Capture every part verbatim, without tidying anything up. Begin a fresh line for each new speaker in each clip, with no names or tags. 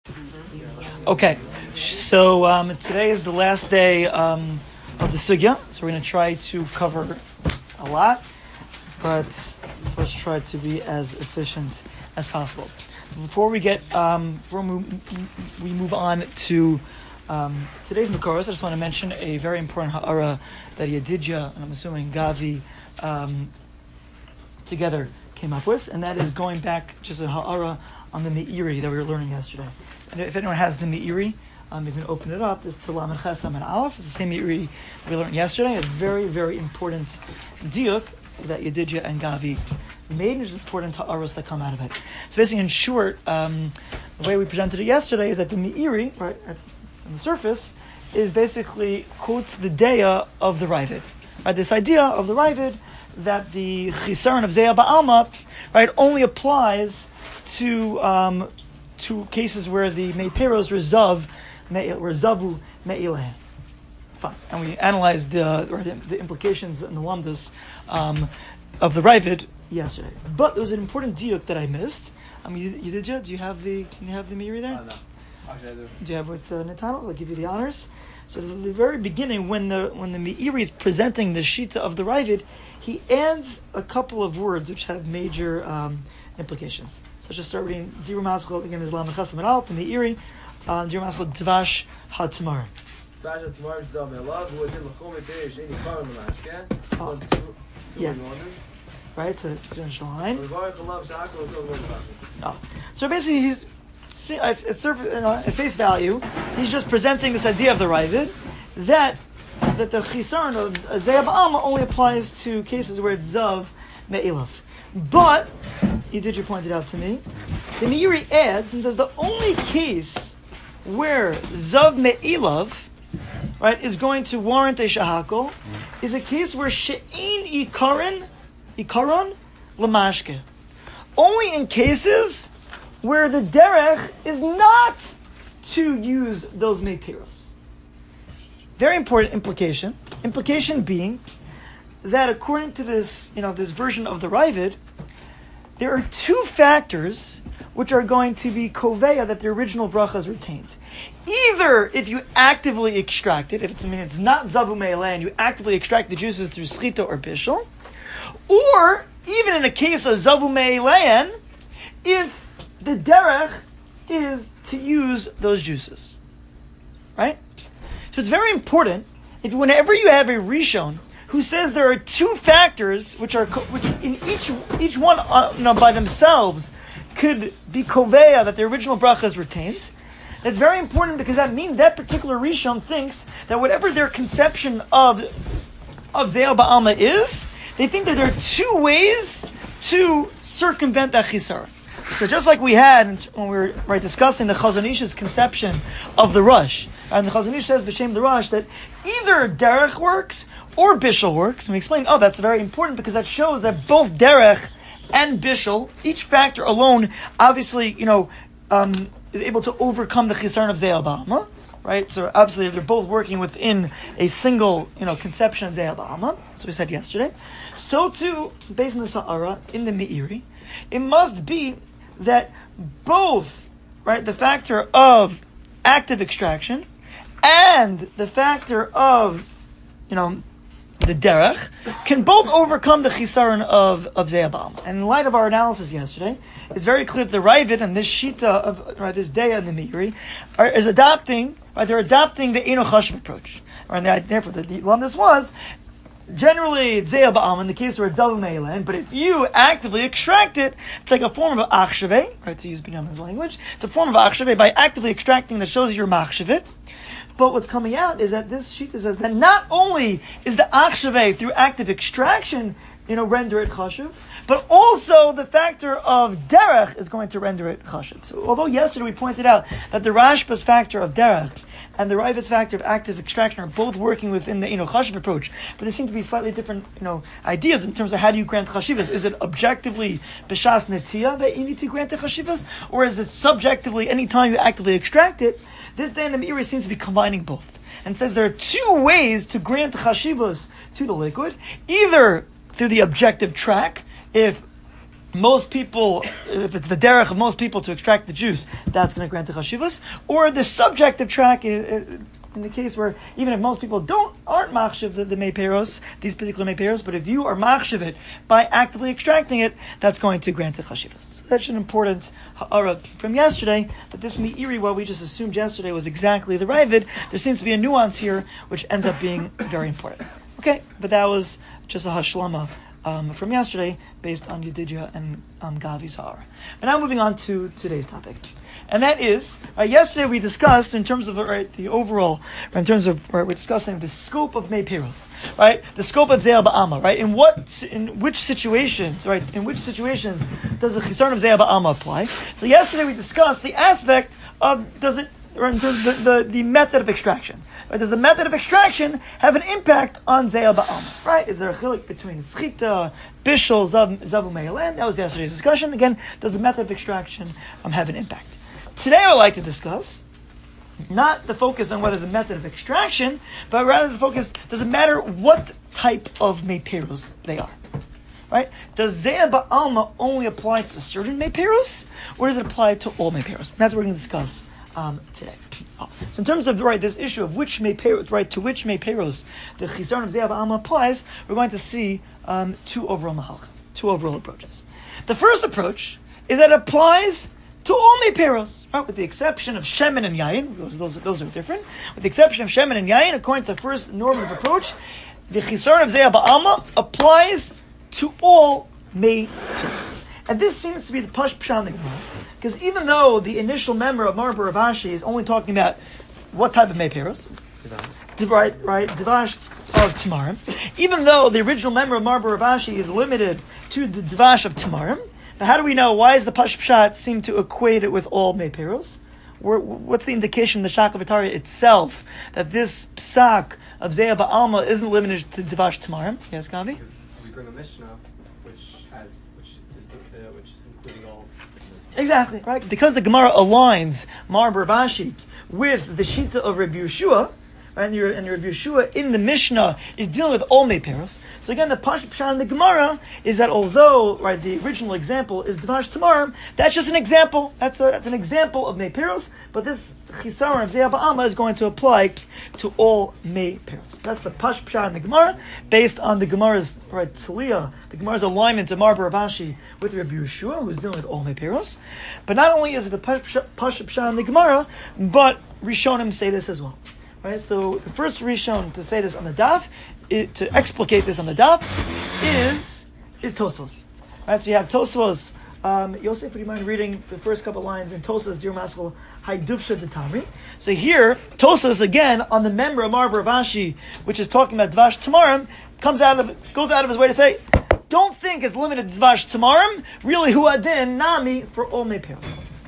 Okay, so um, today is the last day um, of the sugya, so we're going to try to cover a lot, but so let's try to be as efficient as possible. Before we get, um, before we we move on to um, today's Makoros, I just want to mention a very important ha'ara that Yedidya, and I'm assuming Gavi, um, together came up with, and that is going back just a ha'ara on the Me'iri that we were learning yesterday. And if anyone has the Me'iri, um, you can open it up. It's to Lamed Chesam and Aleph. It's the same Me'iri that we learned yesterday. A very, very important diuk that Yedidya and Gavi made, and there's important ha'aros that come out of it. So basically, in short, um, the way we presented it yesterday is that the Me'iri, right, on the surface, is basically quotes the Deya of the Ravid. Right, this idea of the Ravid that the Chisaron of Zeya Ba'alma, right, only applies to um, to cases where the Meiperos rezav, rezavu me'ilehem. Fine. And we analyzed the, or the the implications and the lamdas um, of the Ravid yesterday. But there was an important diuk that I missed. Um, you, you did you? Do you have the? Can you have the Meiri there?
Uh, no. Actually, I do.
Do you have with uh, Netanel? I'll give you the honors. So at the very beginning, when the when the Meiri is presenting the shita of the Ravid, he adds a couple of words which have major um, implications. So just start reading Dirur Maskal, again is Lamed Chesam and Aleph, the Meiri, uh, Dirur Maskal Dvash HaTamar.
Dvash HaTamar is Zav Me'elav, who did l'chol me'tei she'eni karim l'mashke.
Oh. Yeah. Right, to finish the line. Oh. So basically he's, see, at, at, surface, you know, at face value, he's just presenting this idea of the Ravid, that that the Chisaron of Zeya Ba'alma only applies to cases where it's Zav Me'elav. But, you did you pointed out to me, the Meiri adds and says the only case where Zav Me'elav, right, is going to warrant a shahakol is a case where She'in Ikaron, Ikaron Lamashke. Only in cases where the derech is not to use those Meiperos. Very important implication. Implication being that according to this, you know, this version of the Ravid, there are two factors which are going to be koveya that the original bracha is retained. Either if you actively extract it, if it's, I mean, it's not zavu me'eleh, and you actively extract the juices through schita or bishul, or even in a case of zavu me'eleh, if the derech is to use those juices, right? So it's very important if whenever you have a rishon who says there are two factors which are which in each each one uh, you know, by themselves could be koveya that the original bracha is retained. That's very important because that means that particular rishon thinks that whatever their conception of of Zeya Ba'alma is, they think that there are two ways to circumvent that chisar. So just like we had when we were right, discussing the Chazon Ish's conception of the rush, and the Chazon Ish says b'shem the rush that either derech works or bishul works. And we explained, oh, that's very important because that shows that both derech and bishul, each factor alone, obviously, you know, um, is able to overcome the chisaron of Zeya Ba'alma, right? So obviously, they're both working within a single, you know, conception of Zeya Ba'alma. That's what we said yesterday. So too, based on the Sa'ara in the Me'iri, it must be that both, right, the factor of active extraction and the factor of, you know, the derech can both overcome the chisaron of, of Zeya Ba'alma. And in light of our analysis yesterday, it's very clear that the Ravid and this shita of, right, this Deya and the Meiri are, is adopting, right, they're adopting the Eino Chashiv approach. Right, and therefore, the, the this was, generally, it's Zeya Ba'alma in the case where it's Zavu Me'eleh, but if you actively extract it, it's like a form of achshaveh, right, to use Binyamin's language. It's a form of achshaveh by actively extracting that shows you're machshaveh. But what's coming out is that this shita says that not only is the achshaveh through active extraction, you know, render it chashuv, but also the factor of derech is going to render it chashuv. So although yesterday we pointed out that the Rashba's factor of derech and the Ravid's factor of active extraction are both working within the, you know, chashiv approach, but there seem to be slightly different, you know, ideas in terms of how do you grant chashivas. Is it objectively b'shas netiya that you need to grant the chashivas, or is it subjectively any time you actively extract it? This day in the Meiri seems to be combining both, and says there are two ways to grant chashivas to the liquid, either through the objective track, if most people, if it's the derech of most people to extract the juice, that's going to grant the chashivas. Or the subjective track, in the case where even if most people don't aren't machshav the, the meiperos, these particular meiperos, but if you are machshav it by actively extracting it, that's going to grant the chashivas. So that's an important ha'ara from yesterday. But this meiri, what we just assumed yesterday was exactly the ravid, there seems to be a nuance here which ends up being very important. Okay, but that was just a hashlama Um, from yesterday, based on Yedidya and um, Gavi Zahar. And now moving on to today's topic, and that is uh, yesterday we discussed in terms of right, the overall, right, in terms of right, we're discussing the scope of meiperos, right? The scope of Ze'ah Ba'alma, right? In what, in which situations, right? In which situations does the Chisarn of Ze'ah Ba'alma apply? So yesterday we discussed the aspect of does it. Or in terms of the, the, the method of extraction. Right? Does the method of extraction have an impact on Ze'ah Ba'alma? Right? Is there a chilik between Schita, Bishul, Zav, Zavu Me'elen? That was yesterday's discussion. Again, does the method of extraction um, have an impact? Today I would like to discuss not the focus on whether the method of extraction, but rather the focus, does it matter what type of meiperos they are? Right? Does Ze'ah Ba'alma only apply to certain meiperos, or does it apply to all meiperos? And that's what we're going to discuss Um, today. Oh. So in terms of right this issue of which meiperos, right to which meiperos the chisarn of Ze'ah Ba'alma applies, we're going to see um, two overall mahalchim, two overall approaches. The first approach is that it applies to all meiperos, right, with the exception of shemen and yayin. Those, those, those are different. With the exception of shemen and yayin, according to the first normative approach, the chisarn of Ze'ah Ba'alma applies to all meiperos. And this seems to be the Pash Pshan the Gemara, because even though the initial member of Mar Bar Rav Ashi is only talking about what type of meiperos, right, right, Devash of Tamarim, even though the original member of Mar Bar Rav Ashi is limited to the Devash of Tamarim, but how do we know, why does the Pash Pshat seem to equate it with all meiperos? What's the indication in the Shach V'Tarya itself that this psak of Ze'ah Ba'alma isn't limited to Devash Tamarim? Yes, Gavi?
We bring a Mishnah which has which is uh, which is including all.
Exactly, right? Because the Gemara aligns Mar Bar Rav Ashi with the Shita of Rabbi Yeshua, right? And, your, and Rabbi Yeshua in the Mishnah is dealing with all meiperos. So again, the Pash Pshan in the Gemara is that although, right, the original example is Devash Tamarim, that's just an example. That's a that's an example of meiperos, but this Chisaron of Ze'ah Ba'alma is going to apply to all meiperos. That's the Pash Pshan in the Gemara, based on the Gemara's, right, Tzaliyah, the Gemara's alignment to Mar Bar Rav Ashi with Rabbi Yeshua, who's dealing with all meiperos. But not only is it the Pash Pshan in the Gemara, but Rishonim say this as well. Right, so the first Rishon to say this on the daf, it, to explicate this on the daf, is is Tosfos. Right, so you have Tosfos. Um, Yosef, would you mind reading the first couple lines in Tosfos Dir Maskal Haidufsha Tamri? So here, Tosfos again on the member of Mar Bar Rav Ashi, which is talking about Dvash Tamarim, comes out of goes out of his way to say, don't think it's limited to Dvash Tamarim. Really, Hu Adin Nami for all meiperos.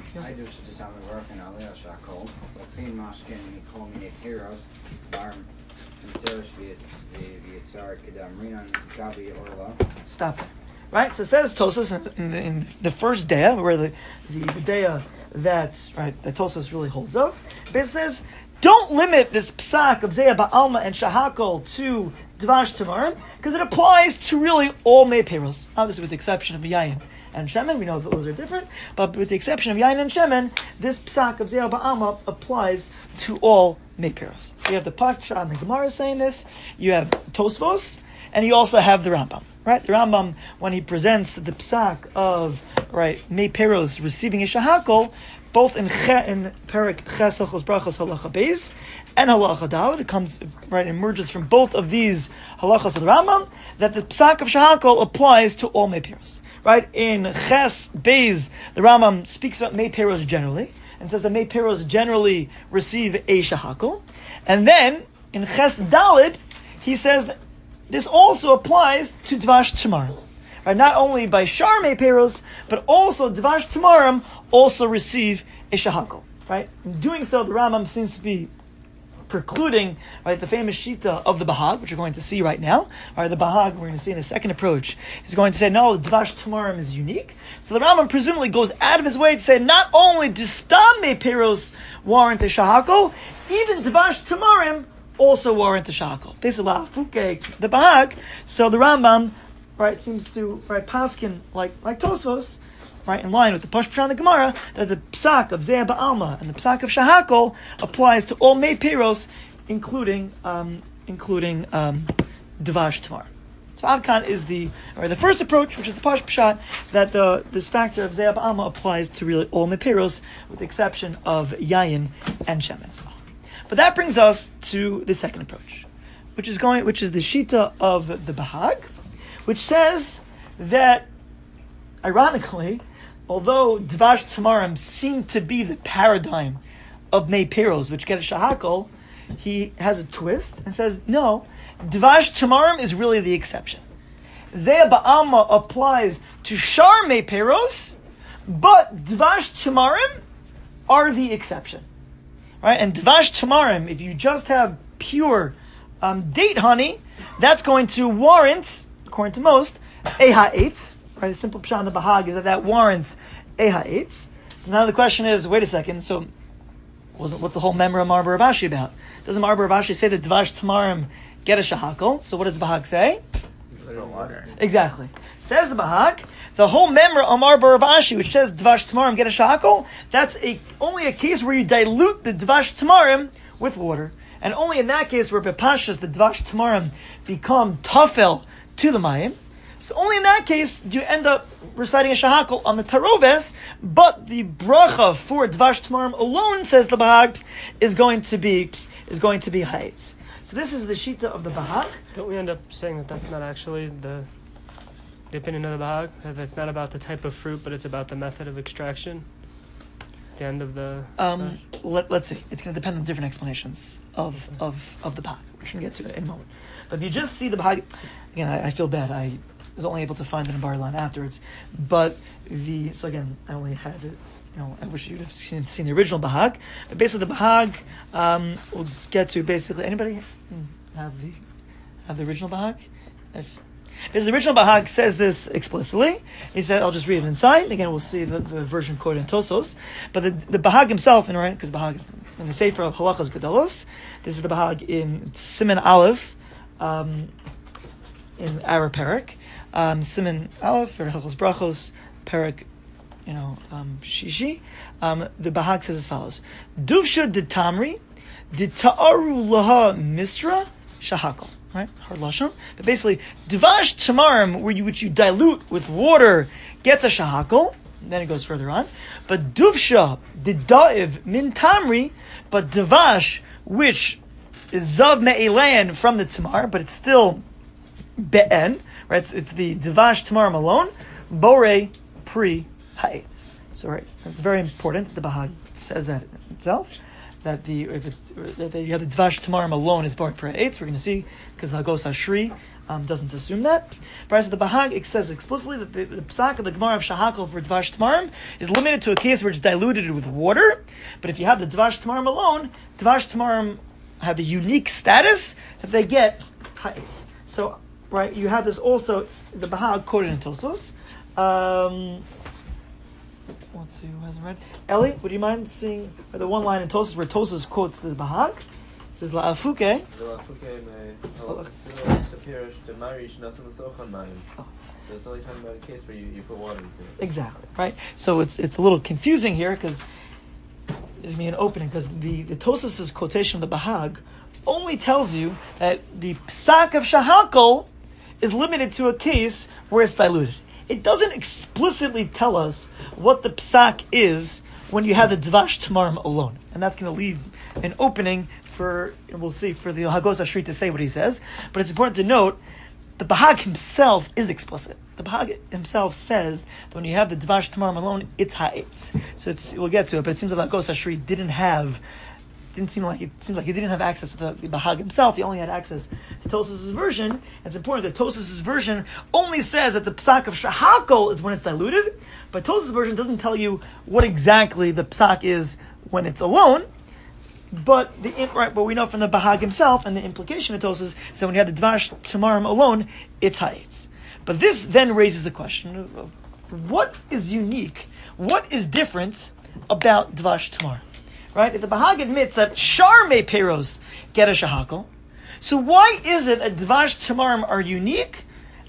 Stop. Right? So it says Tosas in, in, in the first day, where the, the, the day that, right, that Tosas really holds of, but it says, don't limit this psak of Ze'ah Ba'alma and Shahakol to Dvash Tamarim, because it applies to really all meiperos, obviously with the exception of Yayin and Shemen. We know that those are different, but with the exception of Yain and Shemen, this psak of Ze'ah Ba'alma applies to all meiperos. So you have the Parsha and the Gemara saying this, you have Tosfos, and you also have the Rambam. Right, the Rambam, when he presents the psak of right meiperos receiving a shahakol, both in che, in Perik Ches Hachos Brachos Halacha Beis and Halacha Daled, it comes right emerges from both of these halachas of the Rambam that the psak of shahakol applies to all meiperos. Right, in Ches Beis, the Rambam speaks about meiperos generally and says that meiperos generally receive a shahakol, and then in Ches Daled he says that this also applies to Dvash Tamarim. Right? Not only by Shar Meiperos, but also Dvash Tamarim also receive a Shahakol. Right? In doing so, the Rambam seems to be precluding, right, the famous Shita of the Bahag, which we're going to see right now. Right, the Bahag, we're going to see in the second approach, is going to say, no, Dvash Tamarim is unique. So the Rambam presumably goes out of his way to say, not only do Stam Meiperos warrant a Shahakol, even Dvash Tamarim also warrant the shakal. Basically, the Bahag. So the Rambam, right, seems to right paskin like like Tosfos, right, in line with the Pashpashan the Gemara, that the psak of Zeya Ba'alma and the psak of Shahakol applies to all Mei Peros, including um, including um, Devash Tamar. So Adkan is the or the first approach, which is the Pashpashat, that the this factor of Zeya Ba'alma applies to really all Mei Peros, with the exception of Yayin and Shemen. But that brings us to the second approach, which is going, which is the Shita of the Bahag, which says that, ironically, although Dvash Tamarim seem to be the paradigm of Mei Peros, which get a Shahakol, he has a twist and says, no, Dvash Tamarim is really the exception. Zeya Ba'alma applies to Shar Mei Peros, but Dvash Tamarim are the exception. Right? And Dvash Tamarim, if you just have pure um, date honey, that's going to warrant, according to most, Eha Eitz. Right? The simple pshat in the Bahag is that that warrants Eha Eitz. Now the question is, wait a second, so wasn't what's the whole Memra Mar Bar Avashi about? Doesn't Mar Bar Avashi say that Dvash Tamarim get a Shahakol? So what does the Bahag say?
Water.
Exactly. Says the Bahag, the whole memra Amar Bar Avashi, which says Dvash Tamarim get a Shahakol, that's a, only a case where you dilute the Dvash Tamarim with water. And only in that case where Bepashas, the Dvash Tamarim become Tafel to the Mayim. So only in that case do you end up reciting a Shahakol on the Taroves, but the bracha for Dvash Tamarim alone, says the Bahag, is going to be is going to be Hayitz. So this is the Shita of the Bahag.
Don't we end up saying that that's not actually the the opinion of the Bahag? That it's not about the type of fruit, but it's about the method of extraction? At the end of the...
Um, let, let's see. It's going to depend on different explanations of, of, of the Bahag. We're going to get to it in a moment. But if you just see the Bahag... Again, I, I feel bad. I was only able to find it in Bar Line afterwards. But the... So again, I only have it... You know, I wish you'd have seen, seen the original Bahag. But basically the Bahag, um, we'll get to basically... Anybody have the... Have the original Bahag? If, because the original Bahag says this explicitly. He said, I'll just read it inside. Again, we'll see the, the version quoted in Tosos. But the, the Bahag himself, and right, because Bahag is in the Sefer of Halachas Gedolos. This is the Bahag in Siman Aleph, um, in our Perek. Um, Siman Aleph, or Halachas Brachos, Perek, you know, um, Shishi. Um, the Bahag says as follows: Duvsha de Tamri, de Ta'aru Laha Misra, Shahakol. Right, hard lashon. But basically, Dvash Tamarim, where you which you dilute with water, gets a Shahakol. Then it goes further on. But Duvsha Dida'iv Min Tamri, but Dvash, which is Zav Me'elan from the Tamar, but it's still Be'en, right? It's, it's the Dvash Tamarim alone. Bore Pri Ha'etz. So right, it's very important that the Bahag says that itself. That the if it's that you have the Dvash Tamarim alone is Bar Pri Ha'etz. We're going to see because Hagos Hashri um, doesn't assume that. But as the Bahag, it says explicitly that the, the psak of the Gemara of Shahakol for Dvash Tamarim is limited to a case where it's diluted with water. But if you have the Dvash Tamarim alone, Dvash Tamarim have a unique status that they get Ha'etz. So right, you have this also the Bahag quoted in Tosos. Um, Let's see who hasn't read. Eli, would you mind seeing the one line in Tosos where Tosos quotes the Bahag? It says La'afuke.
Oh. So it's only talking about a case where you, you put water into it.
Exactly, right? So it's it's a little confusing here because there's me an opening because the, the Tosos' quotation of the Bahag only tells you that the psak of Shahakol is limited to a case where it's diluted. It doesn't explicitly tell us what the psak is when you have the Dvash Tamarim alone. And that's going to leave an opening for, we'll see, for the Hagos Hashri to say what he says. But it's important to note, the Bahag himself is explicit. The Bahag himself says that when you have the Dvash Tamarim alone, it's Ha'etz. So it's, we'll get to it, but it seems like Hagos Hashri didn't have, didn't seem like, it seems like he didn't have access to the, the Bahag himself. He only had access to Tosos' version. It's important because Tosos' version only says that the psak of Shahakol is when it's diluted, but Tosos' version doesn't tell you what exactly the psak is when it's alone. But the right, but we know from the Bahag himself and the implication of Tosos is that when you have the Dvash Tamarim alone, it's Ha'etz. But this then raises the question of what is unique, what is different about Dvash Tamarim? Right? If the Bahag admits that Shar Mei Peros get a Shahakol, so why is it that Dvash Tamarim are unique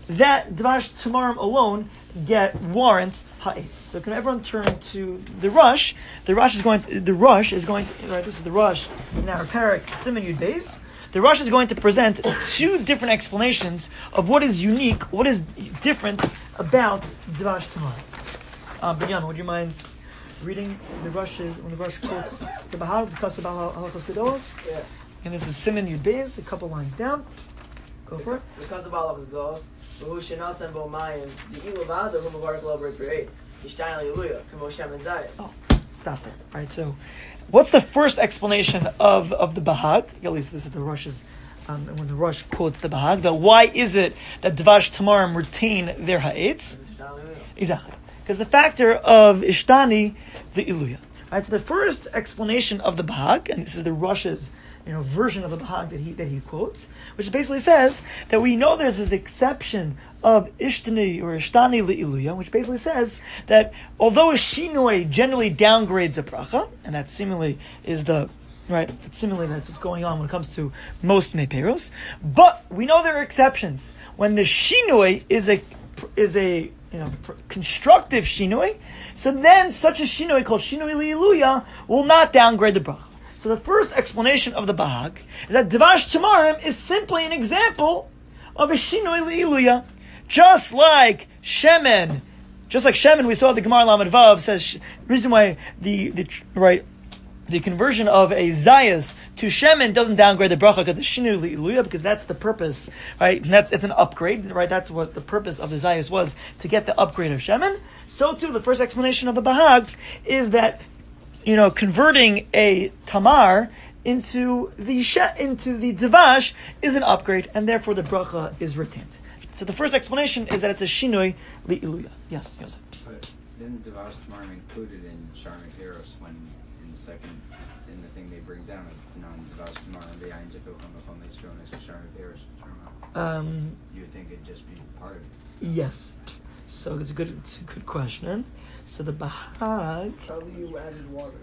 that Dvash Tamarim alone get warrants ha'etz. So can everyone turn to the Rush? The Rush is going. To, the Rush is going. To, right, this is the Rush in our parak Siman Yud Beis. The Rush is going to present two different explanations of what is unique, what is different about Dvash Tamarim. Uh, Binyan, would you mind reading the Rush's when the Rush quotes the Bahag because of Halachos Gedolos?
Yeah.
And this is Siman Yud Beis, a couple lines down. Go for it.
Because of Halachos Gedolos, who shenasan bo mayim the ilu v'ada who mevarek lo b'rei b'reitz yishtayin hallelujah kamo shem and zayis.
Oh, stop there. Right. So, what's the first explanation of, of the Bahag? At least this is the Rush's. Um, and when the Rush quotes the Bahag, the why is it that Dvash Tamarim retain their ha'etz? Exactly. Because the factor of Ishtani, the Iluya. Right. So the first explanation of the Bahag, and this is the Rush's, you know, version of the Bahag that he that he quotes, which basically says that we know there's this exception of Ishtani or Ishtani Li'iluya, which basically says that although a Shinoi generally downgrades a bracha, and that seemingly is the right, seemingly that's what's going on when it comes to most Meperos, but we know there are exceptions when the Shinoi is a is a you know constructive Shinoi, so then such a Shinoi called Shinoi Li'iluya will not downgrade the bracha. So the first explanation of the Bahag is that Dvash Tamarim is simply an example of a Shinoi Li'iluya. Just like Shemen, just like Shemen, we saw the Gemara Lamed Vav says, reason why the, the right the conversion of a Zayas to Shemen doesn't downgrade the bracha because it's Shinoi Li'iluya, because that's the purpose, right? And that's, it's an upgrade, right? That's what the purpose of the Zayas was, to get the upgrade of Shemen. So too, the first explanation of the Bahag is that you know, converting a tamar into the she- into the devash is an upgrade, and therefore the bracha is retained. So the first explanation is that it's a shinoi li'iluya. Yes, Yosef.
But isn't devash tamarim included in Shar Meperos when in the second in the thing they bring down it's non devash tamarim the ayin jefil chum chum yisrael next to Shar Meperos?
Um.
You would think it'd just be part of it.
Yes. So it's a good it's a good question. So the Bahag.
Probably you added water.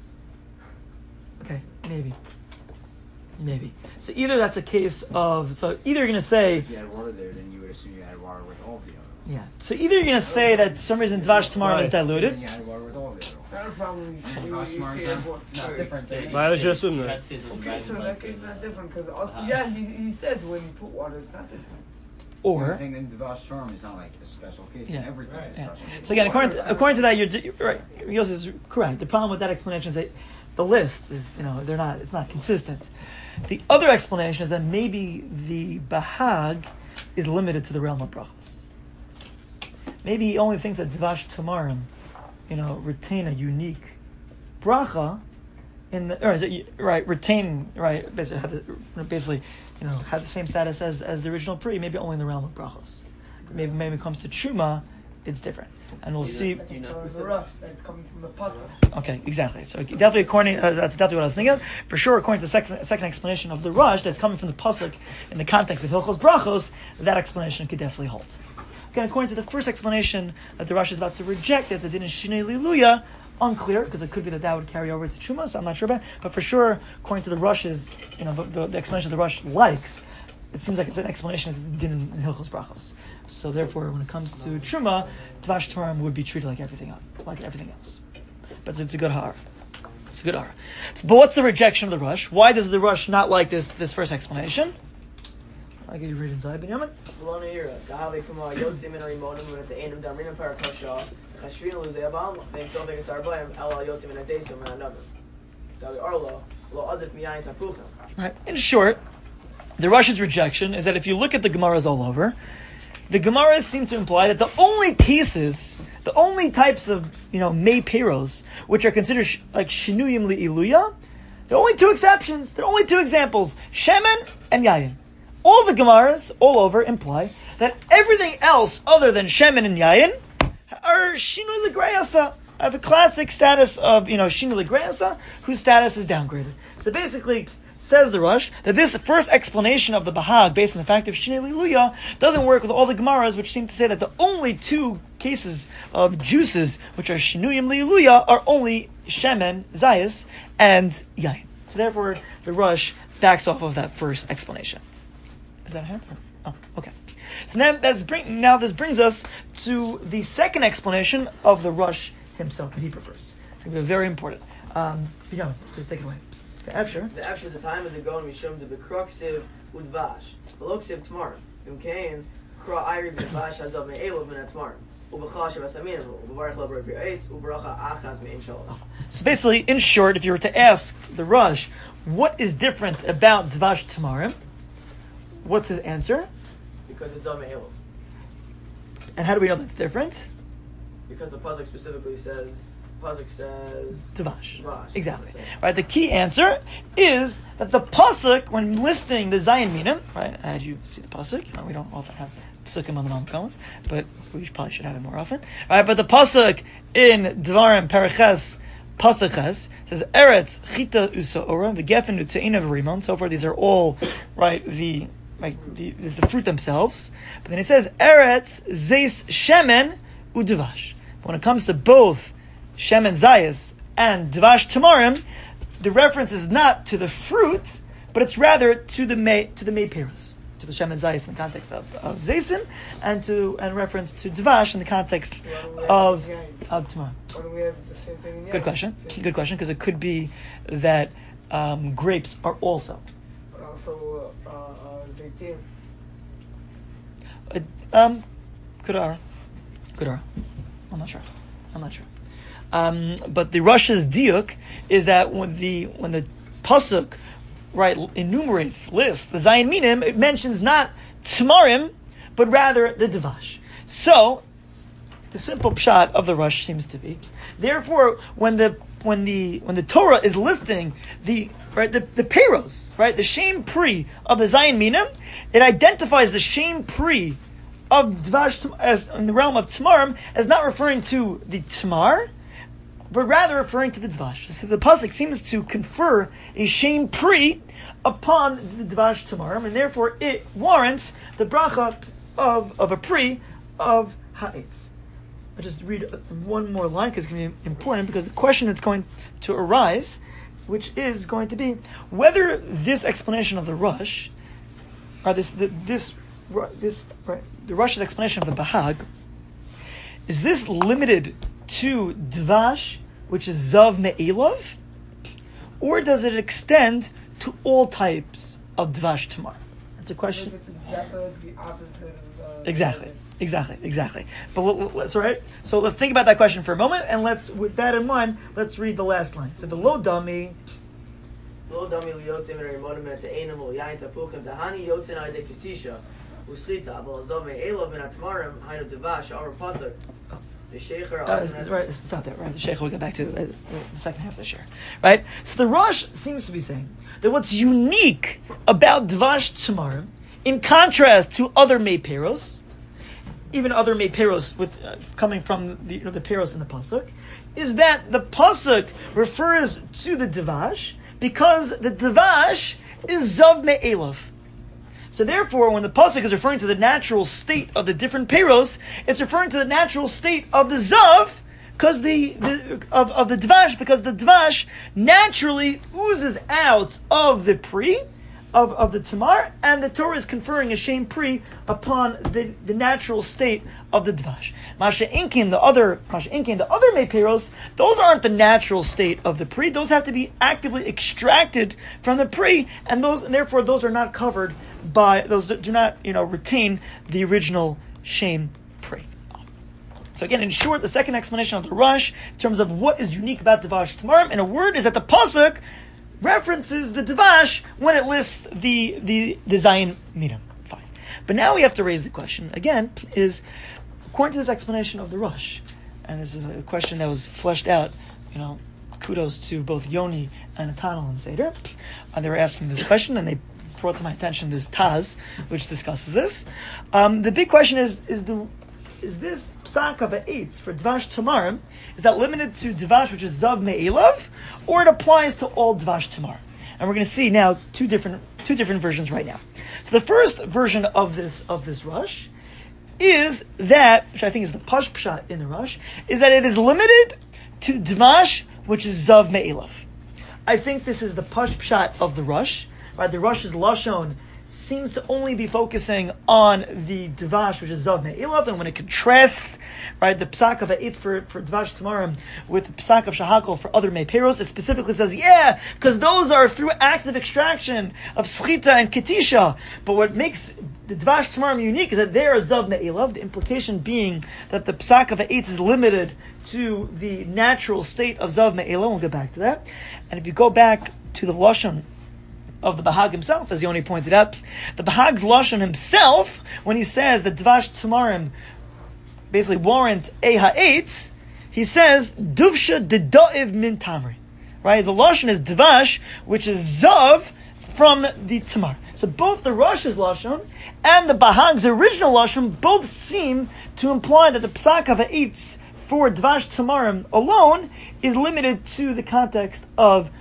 Okay, maybe. Maybe. So either that's a case of so either you're gonna say
If you had water there, then you would assume you had water with all the other.
yeah. So either you're gonna say that for some reason Dvash Tamarim is diluted.
Then you had water with all the other.
Not a problem. You, you,
Devash
you
tamarim
say
is
what-
not
sorry.
different than
Why would you assume that?
Okay, so in that case, not different because also, yeah, he, he says when you put water, it's not different.
Or
I'm saying that devash tamarim is not like a special case.
Yeah.
Everything is
Yeah.
special.
So again, according to, according to that, you're, you're right. Yosef is correct. The problem with that explanation is that the list is, you know, they're not. It's not consistent. The other explanation is that maybe the Bahag is limited to the realm of brachos. Maybe he only thinks that Dvash Tamarim, you know, retain a unique bracha in the, or is it right? Retain right? Basically, have the, basically, you know, have the same status as as the original pre. Maybe only in the realm of brachos. Maybe maybe when it comes to truma, it's different, and we'll see.
So it's a rush that's coming from the puzzle.
Okay, exactly. So definitely according, uh, that's definitely what I was thinking of. For sure, according to the second, second explanation of the rush that's coming from the pasuk in the context of Hilchos Brachos, that explanation could definitely hold. Again, according to the first explanation that the rush is about to reject, that's a din in Shinei Liluya, unclear, because it could be that that would carry over to Truma, so I'm not sure about it. But for sure, according to the rush's, you know, the, the, the explanation the rush likes, it seems like it's an explanation as a din in Hilchos Brachos. So therefore, when it comes to Truma, Dvash Tamarim would be treated like everything else, like everything else. But it's, it's a good har. It's a good har. So, but what's the rejection of the rush? Why does the rush not like this this first explanation? I'll give you read inside, Binyamin.
Bolona Ira, Gahavi Kuma, Yotzim and Rimonim, when at the end of Damrina Parakosha, Kashvin Luzebam, then something is Sarbayam, Allah Yotzim and Azesum and another. Davi Arlo, Lo Adif Miyain Tapuchim.
Right. In short, the Rush's rejection is that if you look at the Gemaras all over, the Gemaras seem to imply that the only cases, the only types of, you know, Mei Peros, which are considered sh- like Shinuyim Li'iluya, there are only two exceptions. There are only two examples, Shemen and Yayin. All the Gemaras all over imply that everything else other than Shemen and Yayin are Shinui L'Greyasa, have the classic status of, you know, Shinui L'Greyasa, whose status is downgraded. So basically, says the Rush, that this first explanation of the Bahag, based on the fact of Shinei Liluya, doesn't work with all the Gemaras, which seem to say that the only two cases of juices, which are Shinuyim Liluya, are only Shemen, Zayas, and Yain. So therefore, the Rush backs off of that first explanation. Is that a hand? Oh, okay. So now that's bring now this brings us to the second explanation of the Rush himself that he prefers. It's going to be very important. Um, Binyamin, please take it away. The Efsher.
The Efsher, the time of the Gon Mishum de Bekruksiv Udvash. Beloksiv Tmar. Imkain Kra Iri Udvash Hazav Me'elov Ben Atmar. Ubechash Vasamin. Ubarach Labra Eitz. Ubaracha Achaz Me'in Shalom.
So basically, in short, if you were to ask the Rush, what is different about Dvash Tamarim? What's his answer?
Because it's Zav Me'elov.
And how do we know that's different?
Because the pasuk specifically says, pasuk says
Dvash.
Dvash.
Exactly. Right. The key answer is that the pasuk, when listing the Zayin Minim, right? Had you see the pasuk? You know, we don't often have pasukim on the Malcolms, but we probably should have it more often. Right. But the pasuk in Dvarim Periches pasuk Ches says Eretz Chita Usaora V'Gefen Uteina V'Rimon. So far, these are all right. The Like the, the, the fruit themselves, but then it says Eretz Zeis Shemen Udvash. When it comes to both Shemen Zayis and Dvash Tamarim, the reference is not to the fruit, but it's rather to the may to the Meiperos, to the Shemen Zayis in the context of, of Zeisim, and to and reference to Dvash in the context of of Tamarim.
Why don't we have the same thing in
Good
Yain?
question.
Same-
Good question, because it could be that um, grapes are also.
But also, uh, uh, Zaytin.
Uh, um, good ara. Good ara. I'm not sure. I'm not sure. Um, but the Rush's diuk is that when the when the pasuk right enumerates lists the Zayin Minim, it mentions not Tamarim, but rather the Dvash. So the simple pshat of the Rush seems to be, therefore, when the when the when the Torah is listing the right the, the peros, right, the shem pri of the Zayin Minim, it identifies the shem pri of Dvash as in the realm of Tamarim as not referring to the Tamar, but rather referring to the Dvash. So the pasuk seems to confer a shem pri upon the Dvash Tamarim, and therefore it warrants the bracha of of a pri of ha'etz. I'll just read one more line because it's going to be important, because the question that's going to arise, which is going to be whether this explanation of the Rush, or this the, this this right, the Rush's explanation of the Bahag, is this limited to Dvash, which is Zav Me'elov, or does it extend to all types of Dvash Tamar? That's a question.
It's exactly the opposite of uh,
Exactly. Exactly, exactly. But let- let's all right. So let's think about that question for a moment, and let's, with that in mind, let's read the last line. So the lo dami.
Lo dami liyotzim and rimonim et einam u'yayin tapuchim tahani yotzin ayde kisisha uslita but Zav Me'elov ben Atmarim hainu Dvash our pasuk the sheikher
Uh, it's- right, it's- stop there. Right, the Sheikh will get back to uh, the second half of the share. Right. So the Rush seems to be saying that what's unique about Dvash Tamarim, in contrast to other Meiperos, even other Meiperos with uh, coming from the you know, the Peros in the pasuk, is that the pasuk refers to the Dvash because the Dvash is Zav Me'elov. So therefore, when the pasuk is referring to the natural state of the different Peros, it's referring to the natural state of the Zav, because the, the of, of the Dvash, because the Dvash naturally oozes out of the Pri, of, of the Tamar, and the Torah is conferring a shem Pri upon the, the natural state of the Dvash. Masha Inkin, the other Masha Inkin, the other Meiperos, those aren't the natural state of the Pri. Those have to be actively extracted from the Pri, and those and therefore those are not covered by those do not you know retain the original shem Pri. So again, in short, the second explanation of the Rush in terms of what is unique about Dvash Tamarim, in a word, is that the pasuk references the Dvash when it lists the the the Zayin Minim. Fine, but now we have to raise the question again: is according to this explanation of the Rush, and this is a question that was fleshed out, you know, kudos to both Yoni and Natanel and Seder. Uh, they were asking this question, and they brought to my attention this Taz, which discusses this. Um, the big question is: is the is this psak of eitz for Dvash Tamarim, is that limited to Dvash, which is Zav Me'elav, or it applies to all Dvash Tamar? And we're going to see now two different two different versions right now. So the first version of this of this Rush is that, which I think is the Pash Pshat in the Rush, is that it is limited to Dvash, which is Zav Me'elav. I think this is the Pash Pshat of the Rush. Right, the Rush's Lashon seems to only be focusing on the Dvash, which is Zav Me'ilav, and when it contrasts, right, the Psak of Ha'it for, for Dvash Tamarim with the Psak of Shahakol for other Me'peros, it specifically says, yeah, because those are through active extraction of Schita and Ketisha. But what makes the Dvash Tamarim unique is that they are Zav Me'ilav, the implication being that the Psak of Ha'it is limited to the natural state of Zav Me'ilav. We'll get back to that. And if you go back to the Lashon of the Bahag himself, as Yoni pointed out, the Bahag's Lashon himself, when he says that Dvash Tamarim basically warrants a ha'etz, he says Duvsha deda'iv min tamri. Right? The Lashon is Dvash, which is Zav from the Tamar. So both the Rosh's Lashon and the Bahag's original Lashon both seem to imply that the Psak of ha'etz for Dvash Tamarim alone is limited to the context of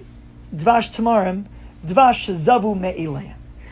Dvash Tamarim, Dvash Zavu Me'ileim.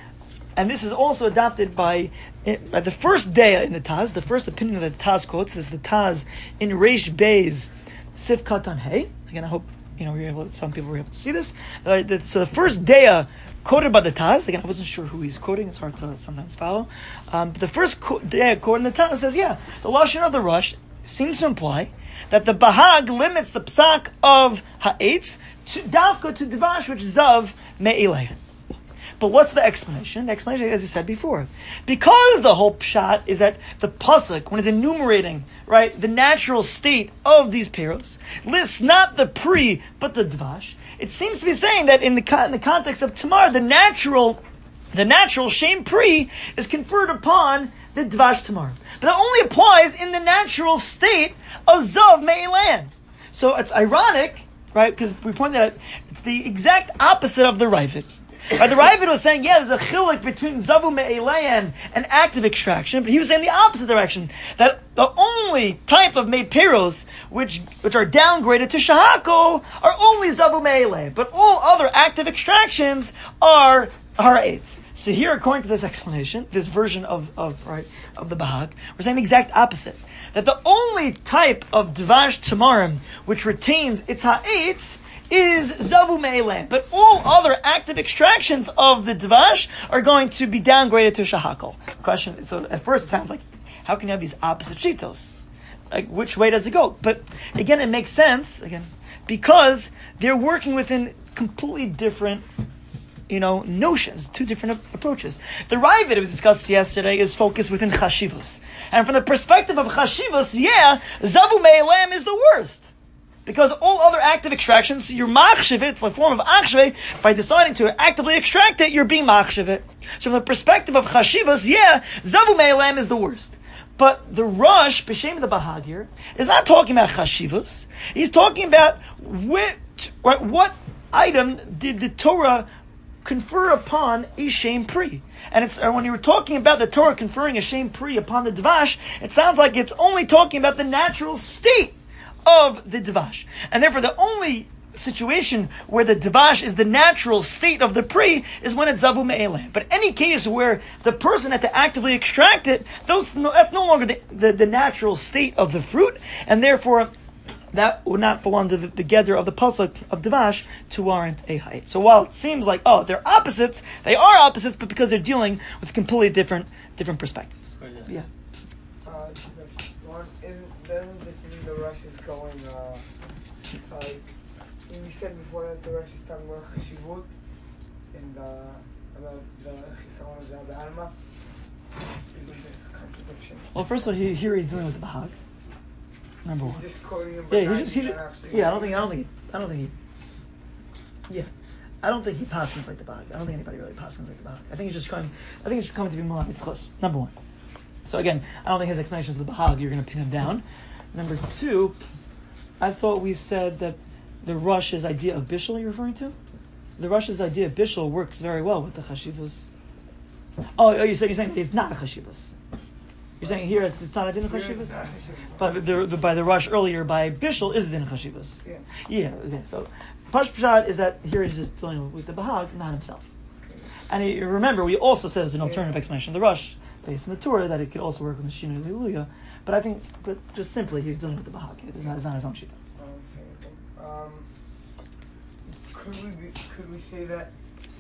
And this is also adopted by, by the first Deya in the Taz, the first opinion that the Taz quotes. This is the Taz in Reish Bey's Sif Katan Hey. Again, I hope you know we were able, some people were able to see this. Uh, the, so the first Deya quoted by the Taz, again, I wasn't sure who he's quoting, it's hard to sometimes follow. Um, but the first co- Deya quoted in the Taz says, yeah, the Lashon of the Rush seems to imply that the Bahag limits the Psak of Ha'etz to Davka to Dvash, which is Zav Me'ileim. But what's the explanation? The explanation, as you said before, because the whole pshat is that the pasuk, when it's enumerating, right, the natural state of these peros, lists not the pri but the dvash. It seems to be saying that in the in the context of Tamar, the natural, the natural shem pri is conferred upon the dvash Tamar, but that only applies in the natural state of zav me'ilan. So it's ironic, right? Because we pointed out it's the exact opposite of the Ravid. Right, the Ravid was saying, yeah, there's a chilik between zavu me'ilayan and active extraction, but he was saying the opposite direction, that the only type of meiperos which which are downgraded to shahako are only zavu me'ilayan, but all other active extractions are har'etz. So here, according to this explanation, this version of, of right of the Bahag, we're saying the exact opposite, that the only type of dvash tamarim which retains its ha'etz is zavu me'ilan, but all other active extractions of the dvash are going to be downgraded to shahakol. Question. So at first it sounds like, how can you have these opposite shitos? Like, which way does it go? But again, it makes sense again because they're working within completely different, you know, notions, two different approaches. The Ravid that was discussed yesterday is focused within chashivos, and from the perspective of chashivos, yeah, zavu me'ilan is the worst. Because all other active extractions, you're machshav it, it's a form of achshav. By deciding to actively extract it, you're being machshav it. So from the perspective of chashivas, yeah, zavu me'ilam is the worst. But the Rosh, b'shem the Bahag here, is not talking about chashivas. He's talking about which, what, what item did the Torah confer upon a shem pri. And it's when you were talking about the Torah conferring a shem pri upon the dvash, it sounds like it's only talking about the natural state of the dvash. And therefore the only situation where the dvash is the natural state of the pri is when it's zavu me'eleh. But any case where the person had to actively extract it, those that's no longer the, the, the natural state of the fruit, and therefore that would not fall under the, the gather of the pasuk of dvash to warrant a hayit. So while it seems like, oh, they're opposites, they are opposites, but because they're dealing with completely different different perspectives.
Oh,
yeah.
Uh, the one isn't doesn't this mean the rush is going uh like we said before that the rush is talking about chashivut and uh about the chisaron of the alma? Isn't this contradiction?
Well, first of all, he, here he's dealing with the bahag. Number one.
He's just quoting him, but
Yeah,
not,
he just, he
not
just,
actually
yeah. I don't
saying
think I don't think he, I don't think he. Yeah, I don't think he passes like the bahag. I don't think anybody really passes like the bahag. I think he's just coming. I think he's just coming to be malach mitzchos. Number one. So again, I don't think his explanations of the bahag you're going to pin him down. Number two, I thought we said that the Rush's idea of bishul you're referring to. The Rush's idea of bishul works very well with the chashivas. Oh, oh you're saying you're saying it's not a chashivas. You're saying here it's, it's not a din of
Here
chashivas?
it's not chashivas.
But the, the, by the Rush earlier, by bishul is the din of chashivas.
Yeah.
Yeah, okay, so Pash Pshat is that here he's just dealing with the Bahag, not himself.
Okay.
And he, remember, we also said as an alternative explanation of the Rush, based on the Torah, that it could also work with the Shinui Liluya. But I think, but just simply, he's dealing with the Bahag. It's not, it's not his own Shita.
I don't say anything. Um, could we be, could we say that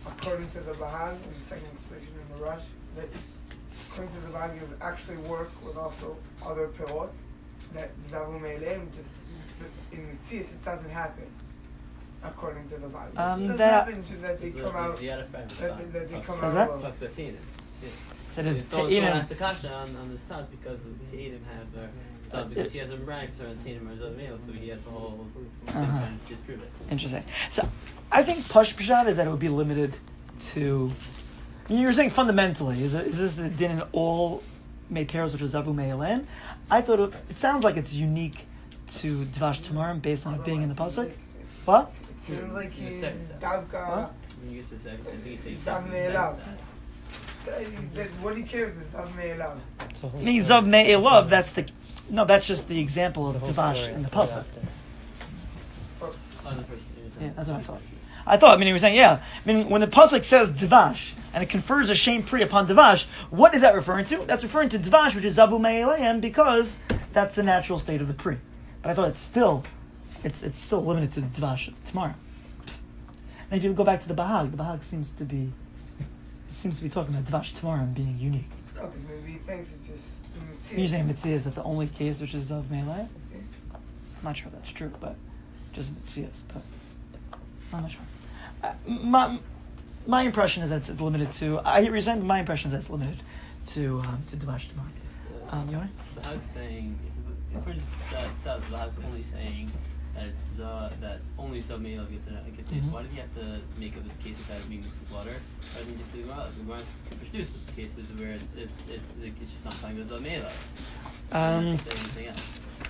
according to the Bahag, in the second explanation in the Rush, that according to the Bahag, it would actually work with also other Perot, that Zavu Me'eleim, just in Mitzias, it doesn't happen. According to the Bahag.
Um,
it doesn't
that-
happen so that they come out,
The other friend.
that, that they come
Says
out
that?
alone.
Talks about Tatum.
Said it-
So
Tatum-
asked the kasha on, on this task because the Tatum have their son because he has a rank for Tatum or Zalmeo, so he has a whole
Uh-huh.
trying to disprove it.
Interesting. So, I think Push Pshat is that it would be limited to. I mean, you were saying fundamentally, is, it, is this the din in all May pairs, which is Zavu Me'elen? I thought it, it sounds like it's unique to Dvash Tamarim based on it being in the pasuk. What?
It seems like
In the
he's
second set.
Davka.
When you get to the second, I think you say
Zav
second,
Me'elav.
second
That- that- What he cares is Zav Me'elav.
It's a whole
I mean,
story.
Zav Me'elav. That's the. No, that's just the example
The
of
whole
Dvash
story
in the
right
pasuk.
after.
Oh, the first,
Yeah, that's what I thought. I thought. I mean, he was saying, yeah. I mean, when the pasuk says Dvash and it confers a shame free upon Dvash, what is that referring to? That's referring to Dvash, which is Zavu Me'eleim, because that's the natural state of the pri. But I thought it's still, it's it's still limited to Dvash tomorrow. And if you go back to the Bahag, the Bahag seems to be, seems to be talking about Dvash tomorrow being unique.
Okay, maybe he thinks it's just Mitzias.
You're saying Mitzias is that the only case which is of Me'eleim? I'm not sure if that's true, but just Mitzias, but I'm not sure. Uh, my, my impression is that it's limited to, I hear what you're saying, but my impression is that it's limited to um, to Dvash tomorrow. Um, you want
The Bahag's saying, according to that, the Bahag's only saying that it's uh, that only Zalmeo gets a gets a
Mhm.
Why did he have to make up this case of that being mixed with water? Rather than just leave it out? The Gemara can produce cases where it's it's it's, it's just not talking about Zalmeo.
Um,
Anything else.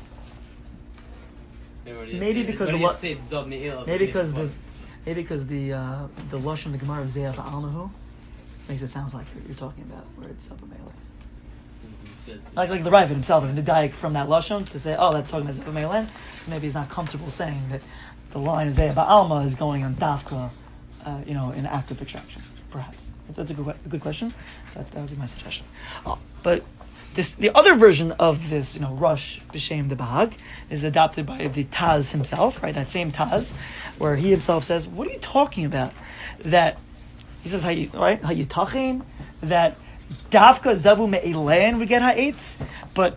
Maybe,
Maybe
say,
because
why
the
did
what-
he say Zalmeo?
Maybe because the maybe because the uh, the lush in the Gemara of Ze'ah Almahu makes it sound like you're, you're talking about where it's Zavu Me'eleim. Like like the Ravid himself is medayik from that lashon to say, oh, that's talking about Zavu Me'eleim. So maybe he's not comfortable saying that the line of Ze'ah Alma is going on Dafka, uh, you know, in active extraction. Perhaps that's, that's a good a good question. That, that would be my suggestion. Oh, but this the other version of this, you know, Rush B'Shem the Bahag is adopted by the Taz himself, right? That same Taz, where he himself says, "What are you talking about?" That he says, "How you right? How you talking that?" Davka Zavu Me'elein would get ha'etz, but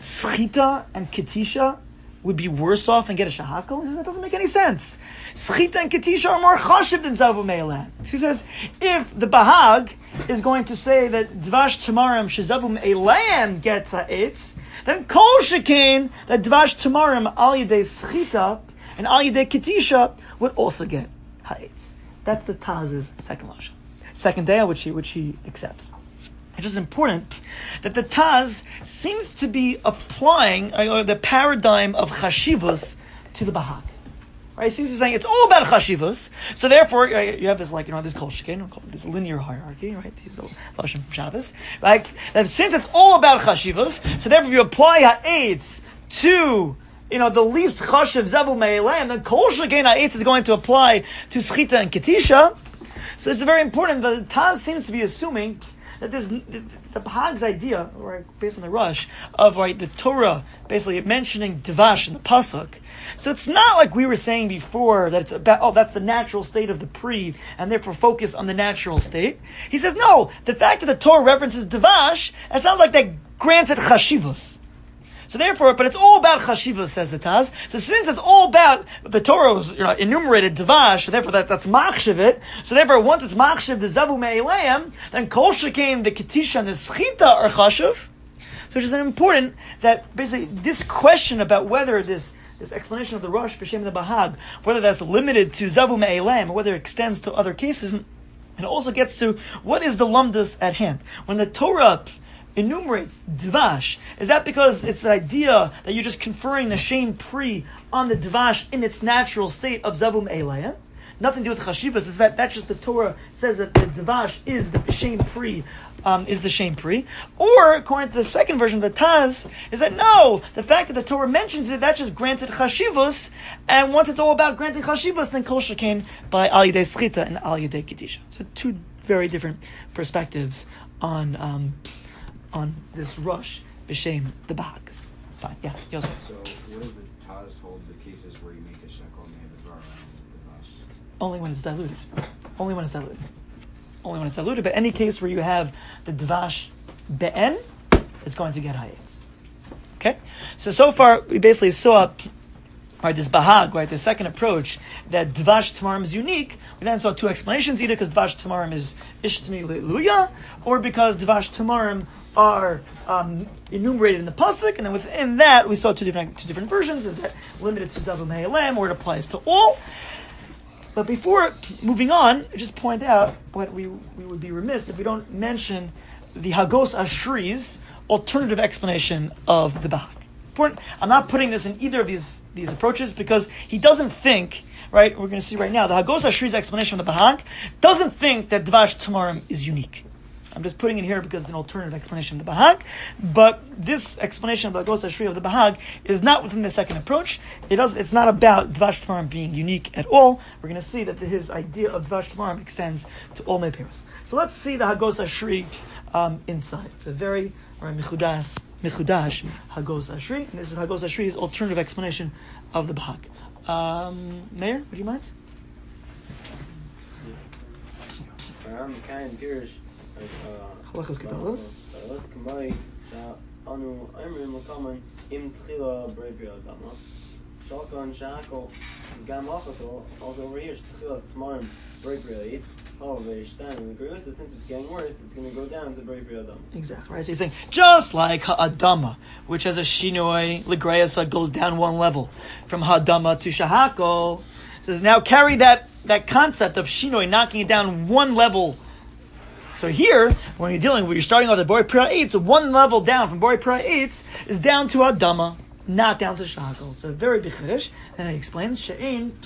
Schita and Ketisha would be worse off and get a shahakol? He says, that doesn't make any sense. Schita and Ketisha are more chashiv than Zavu Me'elein. He says, if the Bahag is going to say that Dvash Tamarim Shezavu Me'elein gets ha'etz, then Kol Shekain that Dvash Tamarim Al Yedei Schita and Al Yedei Ketisha would also get ha'etz. That's the Taz's second lashon. Second day, which he, which he accepts. It is important that the Taz seems to be applying uh, the paradigm of chashivus to the Bahag. Right? He seems to be saying it's all about chashivus. So therefore, uh, you have this like you know this kol sheken, this linear hierarchy, right? To use the lashon from Shabbos, right? That since it's all about chashivus, so therefore, if you apply ha'etz to you know the least chashiv zavu me'eleim, then kol sheken ha'etz is going to apply to schita and ketisha. So it's very important that the Taz seems to be assuming that there's the, the Bahag's idea, right, based on the Rush, of right the Torah basically mentioning Dvash in the pasuk. So it's not like we were saying before that it's about oh that's the natural state of the pre and therefore focus on the natural state. He says no, the fact that the Torah references Dvash, it sounds like that grants it chashivus. So therefore, but it's all about chashivas, says the Taz. So since it's all about, the Torah was you know, enumerated Dvash, so therefore that, that's machshiv it. So therefore, once it's machshiv the Zavu Me'eleim, then kol shekain the Ketisha and the Schita are chashiv. So which is important that basically this question about whether this this explanation of the Rush B'Shem the Bahag, whether that's limited to Zavu Me'eleim or whether it extends to other cases, and it also gets to what is the lumdus at hand. When the Torah enumerates Dvash, is that because it's the idea that you're just conferring the shame pre on the Dvash in its natural state of Zavu Me'eleim? Nothing to do with Chashivas. Is that that's just the Torah says that the Dvash is the shame pre, um, is the shame pre, or according to the second version of the Taz, is that no, the fact that the Torah mentions it, that just grants it Chashivas, and once it's all about granting Chashivas, then Kol Shekain by Al Yedei Schita and Al Yedei Kedisha. So two very different perspectives on um, on this Rush B'Shem the Bahag. Fine, yeah, Yosef.
So, what does the Taz hold the cases where you make a shekel and they have a draw around the Dvash?
Only when it's diluted. Only when it's diluted. only when it's diluted, but any case where you have the dvash be'en, it's going to get hayetz. Okay? So, so far, we basically saw, right, this bahag, right, the second approach, that dvash tamarim is unique. We then saw two explanations, either because dvash tamarim is ishtami le'luya, or because dvash tamarim are um, enumerated in the pasuk, and then within that, we saw two different two different versions, is that limited to zavu me'elem, or it applies to all. But before moving on, I just point out what we we would be remiss if we don't mention the Hagos Ashri's alternative explanation of the Bahag. Important. I'm not putting this in either of these, these approaches because he doesn't think, right, we're going to see right now, the Hagos Ashri's explanation of the Bahag doesn't think that Dvash Tamarim is unique. I'm just putting it here because it's an alternative explanation of the Bahag, but this explanation of the Hagos Ashri of the Bahag is not within the second approach. It does, it's not about Dvash Tamarim being unique at all. We're going to see that his idea of Dvash Tamarim extends to all Mepiros. So let's see the Hagos Ashri um, inside. It's a very right, Mechudas, Mechudash Hagos Ashri, and this is Hagos Ashri's alternative explanation of the Bahag. Um, Meir, would you mind?
I'm kind of curious.
Halachas Gedolos.
Let's combine that Anu Emrim Lakaman Im Tchila Bravery Adama. Shalkan Shako Gam Lachaso also over here Tchilas Tamarim Bravery Eat. However, Shtan and the Grusa, since it's getting worse, it's going to go down to Bravery Adama.
Exactly right. So he's saying just like Ha'adama, which has a Shinoi Legreasa goes down one level from Ha'adama to Shahako. So now carry that that concept of Shinoi knocking it down one level. So here, when you're dealing, when you're starting off the Borei Pira eight, so one level down from Borei Pira eight is down to Adama, not down to Shakal. So very big chiddush. And he explains She'ain.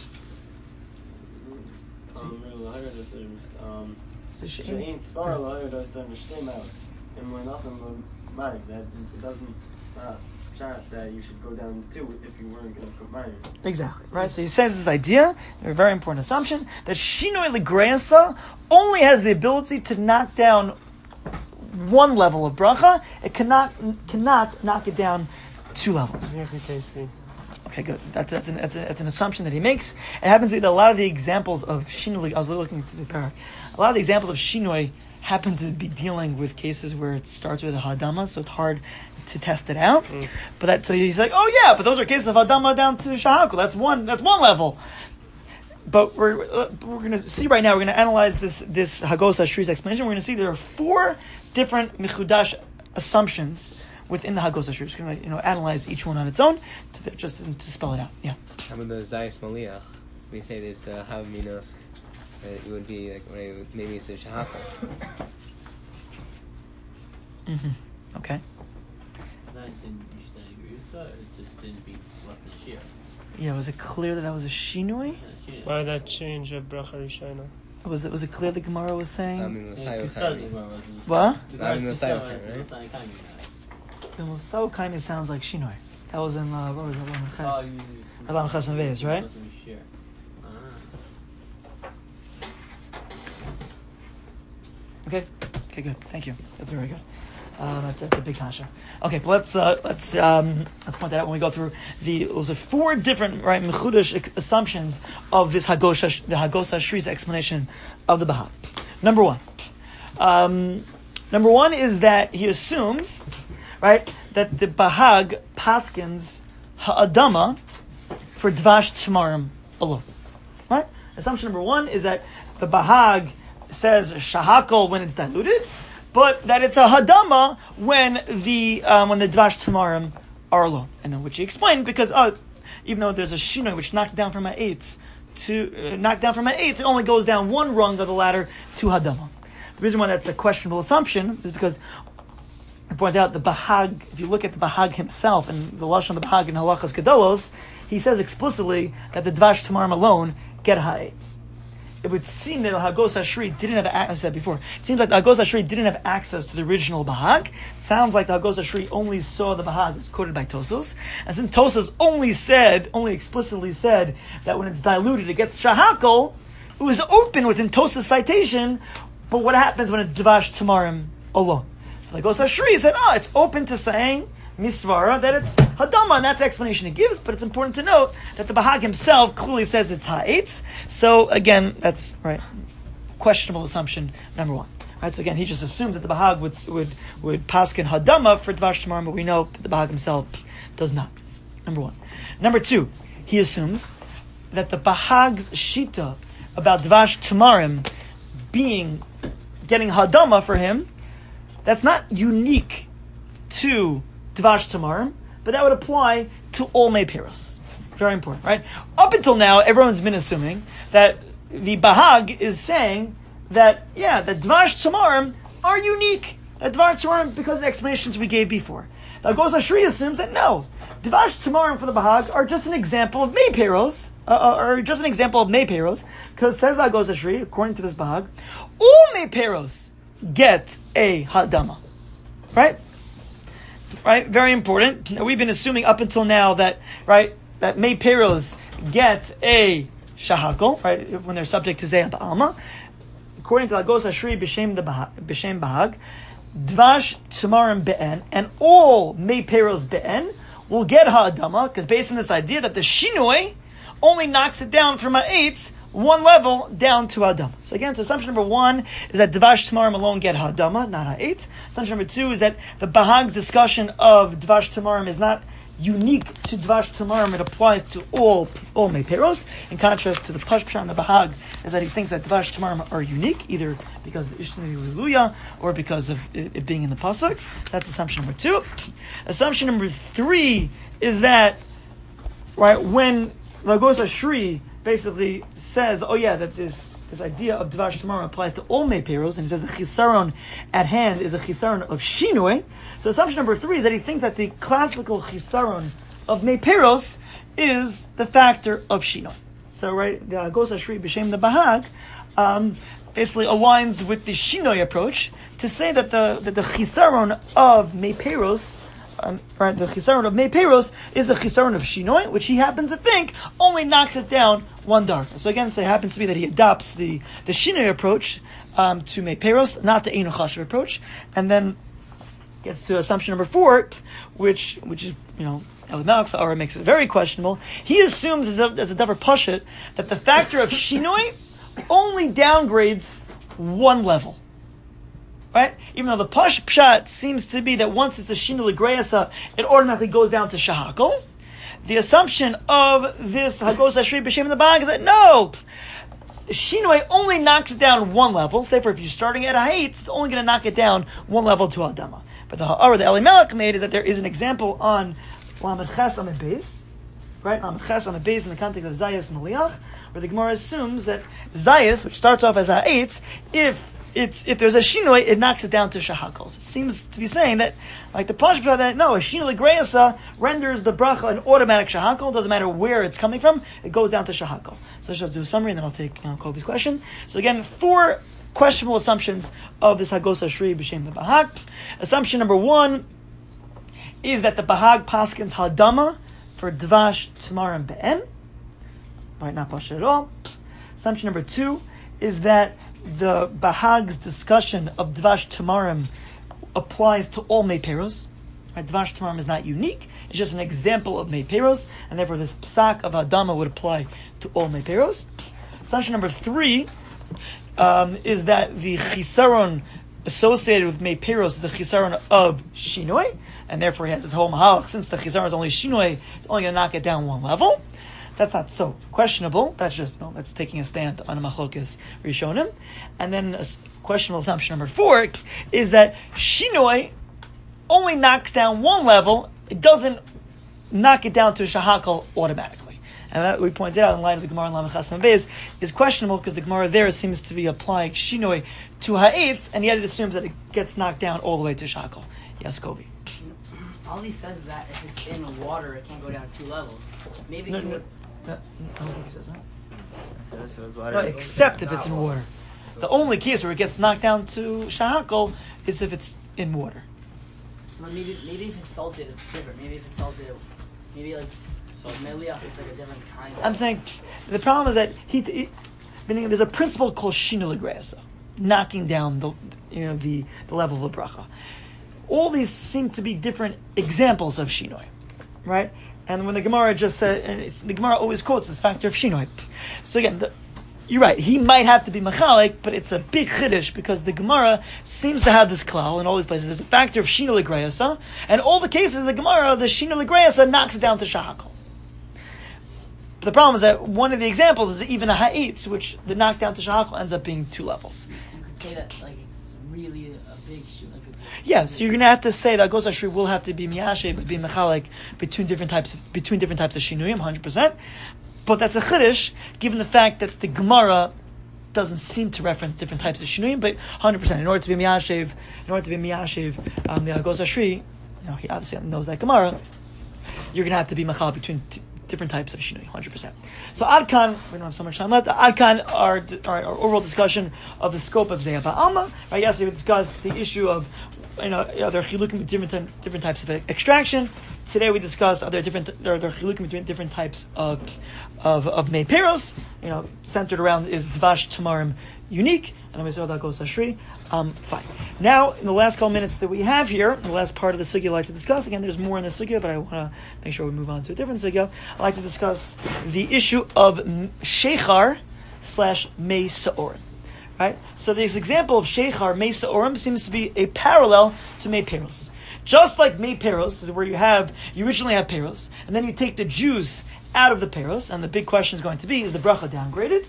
Um,
So
She'ain Sfar Lahir Dosan Shtem out. And when Nasam Mike, that it doesn't uh, chat that you should go down two if you weren't going to put mine.
Exactly, right? So he says this idea, a very important assumption, that Shinoi Legreasa only has the ability to knock down one level of bracha. It cannot cannot knock it down two levels. Okay, good. That's that's an, that's, a, that's an assumption that he makes. It happens that a lot of the examples of Shinoi, I was looking through the parak, a lot of the examples of Shinoi happen to be dealing with cases where it starts with a Hadama, so it's hard to test it out. Mm. But that, so he's like, oh yeah, but those are cases of Hadama down to Shahaku. That's one. That's one level. But we're uh, we're going to see right now. We're going to analyze this this Hagos Ashri's explanation. We're going to see there are four different Mechudash assumptions within the Hagos Ashri. We're just going to you know analyze each one on its own to just to, to spell it out. Yeah.
How about the Zayis Maliach? We say this uh, Havamina. It would be like when maybe it's a Shahaka.
Mm-hmm. Okay.
That didn't agree with that. It just didn't be less than shear.
Yeah, was it clear that that was a Shinoi?
Why that change of Bracha Rishona?
Was it was it clear the Gemara was saying?
I mean,
Yeah,
what?
I mean, Messiah, right?
It was so kind of sounds like Shinoi. That was in uh, what was it? Alam
Oh,
Ches.
you-
Alam Ches and Veis, right?
Shear.
Okay. Okay, good. Thank you. That's very good. Uh, that's, that's a big kasha. Okay, but let's uh, let's um, let's point that out when we go through the those are four different right mechudash assumptions of this Hagos the Hagos Ashri's explanation of the Bahag. Number one, um, number one is that he assumes right that the Bahag paskins ha'adama for dvash tamarim alone. Right. Assumption number one is that the Bahag says shahakol when it's diluted, but that it's a hadama when the um, when the dvash tamarim are alone, and then which he explained because oh, even though there's a shinoi which knocked down from a eight to uh, knocked down from an eight, it only goes down one rung of the ladder to hadama. The reason why that's a questionable assumption is because I point out the Bahag. If you look at the Bahag himself and the lashon of the Bahag in Halachas Gedolos, he says explicitly that the dvash tamarim alone get ha'etz. It would seem that the Hagos Ashri didn't have access, I said before, it seems like the Hagos Ashri didn't have access to the original Bahag. It sounds like the Hagos Ashri only saw the Bahag that's quoted by Tosos. And since Tosos only said, only explicitly said that when it's diluted it gets Shahakol, it was open within Tosos' citation, but what happens when it's Dvash Tamarim alone? So the Hagos Ashri said, oh, it's open to saying, Misvara, that it's Hadama, and that's the explanation he gives, but it's important to note that the Bahag himself clearly says it's Ha'etz. So again, that's right. questionable assumption number one. Right, so again, he just assumes that the Bahag would would would paskin hadama for Dvash Tamarim, but we know that the Bahag himself does not. Number one. Number two, he assumes that the Bahag's shita about Dvash Tamarim being getting hadama for him, that's not unique to Dvash Tamarim, but that would apply to all Meiperos. Very important, right? Up until now, everyone's been assuming that the Bahag is saying that, yeah, the Dvash Tamarim are unique. The Dvash Tamarim, because of the explanations we gave before. Now, Agos Ashri assumes that no, Dvash Tamarim for the Bahag are just an example of Meiperos, uh, or just an example of Meiperos, because says Agos Ashri, according to this Bahag, all Meiperos get a Hadama. Right? Right? Very important. Now, we've been assuming up until now that, right, that Meiperos get a Shahakol, right, when they're subject to Zeh Ba'alma. According to Agos Ashri b'shem b'shem Bahag, Dvash Tamarim be'en, and all Meiperos be'en will get ha'adama, because based on this idea that the Shinoi only knocks it down from ha'etz one level down to ha'adama. So again, so assumption number one is that Dvash Tamarim alone get ha'adama, not ha'etz. Assumption number two is that the Bahag's discussion of Dvash Tamarim is not unique to Dvash Tamarim, it applies to all all Meiperos. In contrast to the Pashpsha and the Bahag, is that he thinks that Dvash Tamarim are unique, either because of the Ishtani Liluya or because of it, it being in the Pasuk. That's assumption number two. Assumption number three is that, right, when Agos Ashri basically says, oh yeah, that this this idea of Dvash Tamarim applies to all Meiperos, and he says the Chisaron at hand is a Chisaron of Shinoi. So assumption number three is that he thinks that the classical Chisaron of Meiperos is the factor of Shinoi. So, right, the Agos Ashri b'shem the Bahag um, basically aligns with the Shinoi approach to say that the that the Chisaron of Meiperos, Um, right, the chisaron of Meiperos is the chisaron of Shinoi, which he happens to think only knocks it down one dar. So again, so it happens to be that he adopts the, the Shinoi approach um, to Meiperos, not the Eino Chashav approach, and then gets to assumption number four, which which is, you know, Eli Malach Sa'ara makes it very questionable. He assumes as a, as a davar pashut that the factor of Shinoi only downgrades one level. Right? Even though the Pash Pshat seems to be that once it's a Shinu L'Greasa, it automatically goes down to Shahakol. The assumption of this Hagos Ashri B'Shem in the Bahag is that no, Shinoi only knocks it down one level. So therefore, if you're starting at a height, it's only going to knock it down one level to Adama. But the Ha'ara that Eli Malach made is that there is an example on Lamed Ches Amid Beis, right? Lamed Ches Amid Beis in the context of Zayas Maliach, where the Gemara assumes that Zayas, which starts off as Ha'etz, if It's, if there's a shinoi, it knocks it down to shahakol. So it seems to be saying that, like the Pashpah, that no, a shinoi l'greasa renders the bracha an automatic shahakol. Doesn't matter where it's coming from, it goes down to shahakol. So let's just do a summary, and then I'll take you know, Kobe's question. So again, four questionable assumptions of this Hagos Ashri b'shem the Bahag. Assumption number one is that the Bahag paskins hadama for dvash tamarim be'en. Right, not pashut at all. Assumption number two is that the Bahag's discussion of Dvash Tamarim applies to all Meiperos. Right? Dvash Tamarim is not unique. It's just an example of Meiperos, and therefore this Psak of Adama would apply to all Meiperos. Assumption number three um, is that the Chisaron associated with Meiperos is a Chisaron of Shinoi, and therefore he has this whole Mahalach. Since the Chisaron is only Shinoi, it's only going to knock it down one level. That's not so questionable. That's just, no, that's taking a stand on a machlokes rishonim. And then a questionable assumption number four is that Shinoi only knocks down one level. It doesn't knock it down to shahakal automatically. And that we pointed out in light of the Gemara in Lamed Ches Amid Beis is questionable because the Gemara there seems to be applying Shinoi to ha'etz, and yet it assumes that it gets knocked down all the way to shahakal. Yes, Kobe.
Ali says that if it's in water, it can't go down two levels. Maybe
No,
he
no,
would.
no, I don't think he says that. No, except if it's in water. The only case where it gets knocked down to shahakol is if it's in water.
Well, maybe maybe if it's salted, it's different. Maybe if it's salted, maybe like meliach is like a different kind. Of
I'm saying the problem is that he, he meaning there's a principle called shinu l'greasa, knocking down the you know the, the level of the bracha. All these seem to be different examples of shinoi, right? And when the Gemara just said, and it's, the Gemara always quotes this factor of shinoi. So again, the, you're right. He might have to be machalik, but it's a big chiddush because the Gemara seems to have this klal in all these places. There's a factor of shina l'greyasa, and all the cases the Gemara, the shina l'greyasa knocks it down to shahakol. The problem is that one of the examples is even a ha'itz, which the knockdown to shahakol ends up being two levels.
You could say that like it's really a big shoe. Like it's
Yeah, so you're going to have to say that Agos Ashri will have to be miyashe, but be mechalik between different types of between different types of shinuyim, one hundred percent. But that's a chiddush, given the fact that the Gemara doesn't seem to reference different types of shinuyim, but one hundred percent. In order to be miyashev, in order to be miyashev, um, the Agos Ashri, you know, he obviously knows that Gemara. You're going to have to be mechalik between t- different types of shinuyim, one hundred percent. So Adkan, we don't have so much time left. Adkan, our, our, our overall discussion of the scope of Zeyah Ba'alma. Right, yesterday we discussed the issue of, you know, are there chilukim between different, different types of extraction. Today we discussed are there different there are there chilukim between different types of of of mei peros. You know, centered around is dvash tamarim unique, and then we saw that goes ashri. Um, fine. Now, in the last couple minutes that we have here, the last part of the sugya I'd like to discuss. Again, there's more in the sugya, but I want to make sure we move on to a different sugya. I'd like to discuss the issue of sheichar slash mei sa'orim. Right? So this example of sheichar mei sa'orim seems to be a parallel to mei peros. Just like mei peros is where you have you originally have peros, and then you take the juice out of the peros, and the big question is going to be: is the bracha downgraded?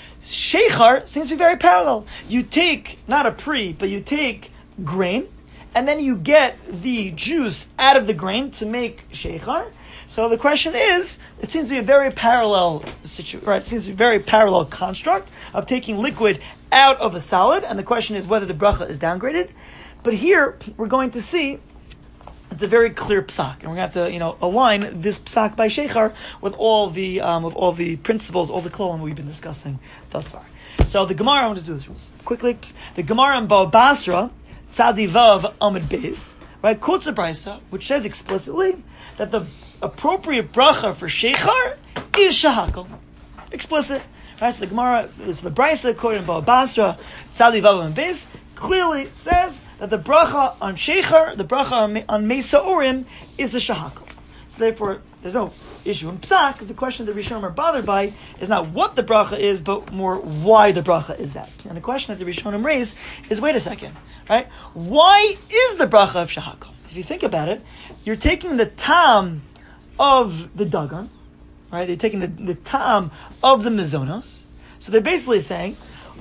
Sheichar seems to be very parallel. You take not a pre, but you take grain, and then you get the juice out of the grain to make sheichar. So the question is, it seems to be a very parallel situation, right? It seems to be a very parallel construct of taking liquid out of a solid, and the question is whether the bracha is downgraded. But here we're going to see it's a very clear psak, and we're going to have to, you know, align this psak by sheichar with all the um, with all the principles, all the klolim we've been discussing thus far. So the Gemara, I want to do this quickly. The Gemara in Bava Basra, Tzadi Vav Amud Beis, right, quotes a brisa which says explicitly that the appropriate bracha for sheichar is shahakol, explicit. Right, so the Gemara, so the brisa quoted in Bava Basra, Tzadi Vav Amud Beis, clearly says that the bracha on sheichar, the bracha on, on mei sa'orim, is a shahakol. So therefore, there's no issue in psak. The question that Rishonim are bothered by is not what the bracha is, but more why the bracha is that. And the question that the Rishonim raise is, wait a second, right? Why is the bracha of shahakol? If you think about it, you're taking the tam of the dagan, right? They're taking the, the tam of the mizonos. So they're basically saying,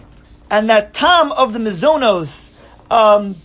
and that tam of the mizonos um,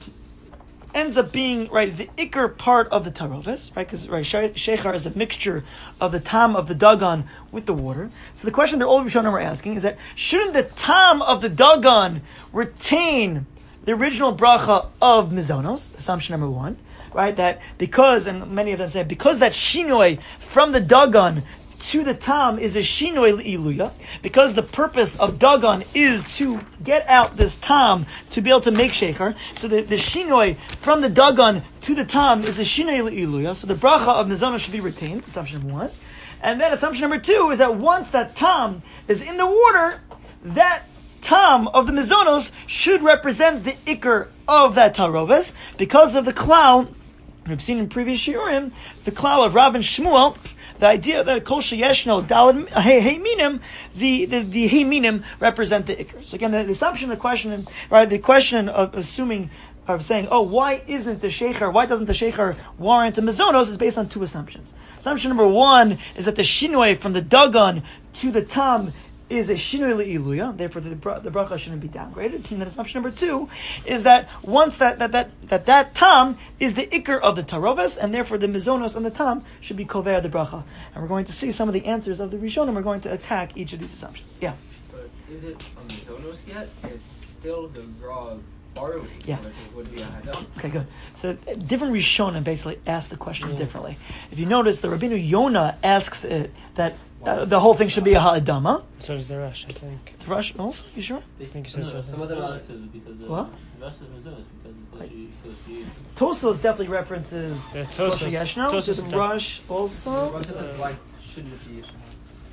ends up being, right, the ikar part of the tarovis, right? Because right, sheichar is a mixture of the tam of the dagan with the water. So the question that all Rishonim are asking is that shouldn't the tam of the dagan retain the original bracha of mizonos? Assumption number one, right? That because, and many of them say because that shinoi from the dagan to the tam is a shinoi iluya, because the purpose of dagan is to get out this tam to be able to make sheichar. So the, the shinoi from the dagan to the tam is a shinoi iluya. So the bracha of mizana should be retained. Assumption number one, and then assumption number two is that once that tam is in the water, that tam of the mizonos should represent the ikar of that taroves because of the klal we've seen in previous shiurim, the klal of Rav and Shmuel. The idea that kol sheyeshno daled hey minim, the the the hey minim represent the ikar. So again, the, the assumption, the question, right? The question of assuming of saying, oh, why isn't the sheichar? Why doesn't the sheichar warrant a mizonos? Is based on two assumptions. Assumption number one is that the shinoi from the dagan to the tam is a shinoi le'iluya, therefore the, the bracha shouldn't be downgraded. And then assumption number two is that once that that that that, that tam is the ikar of the taroves, and therefore the mizonos and the tam should be kover the bracha. And we're going to see some of the answers of the Rishonim. We're going to attack each of these assumptions. Yeah.
But is it on mizonos yet? It's still the raw barley.
Yeah.
So it would be a hadam.
Okay, good. So uh, different Rishonim basically ask the question yeah. differently. If you notice, the Rabbeinu Yonah asks it that Uh, the whole thing should be a ha'adama.
So does the Rush, I think.
The Rush also? You sure?
I think so.
No, some of them are because
what?
The rest of the is because because
Tosos definitely references
yeah, Tosos.
Yeshno.
Tosos
The Rush also.
The Rush says why shouldn't it be Yeshno?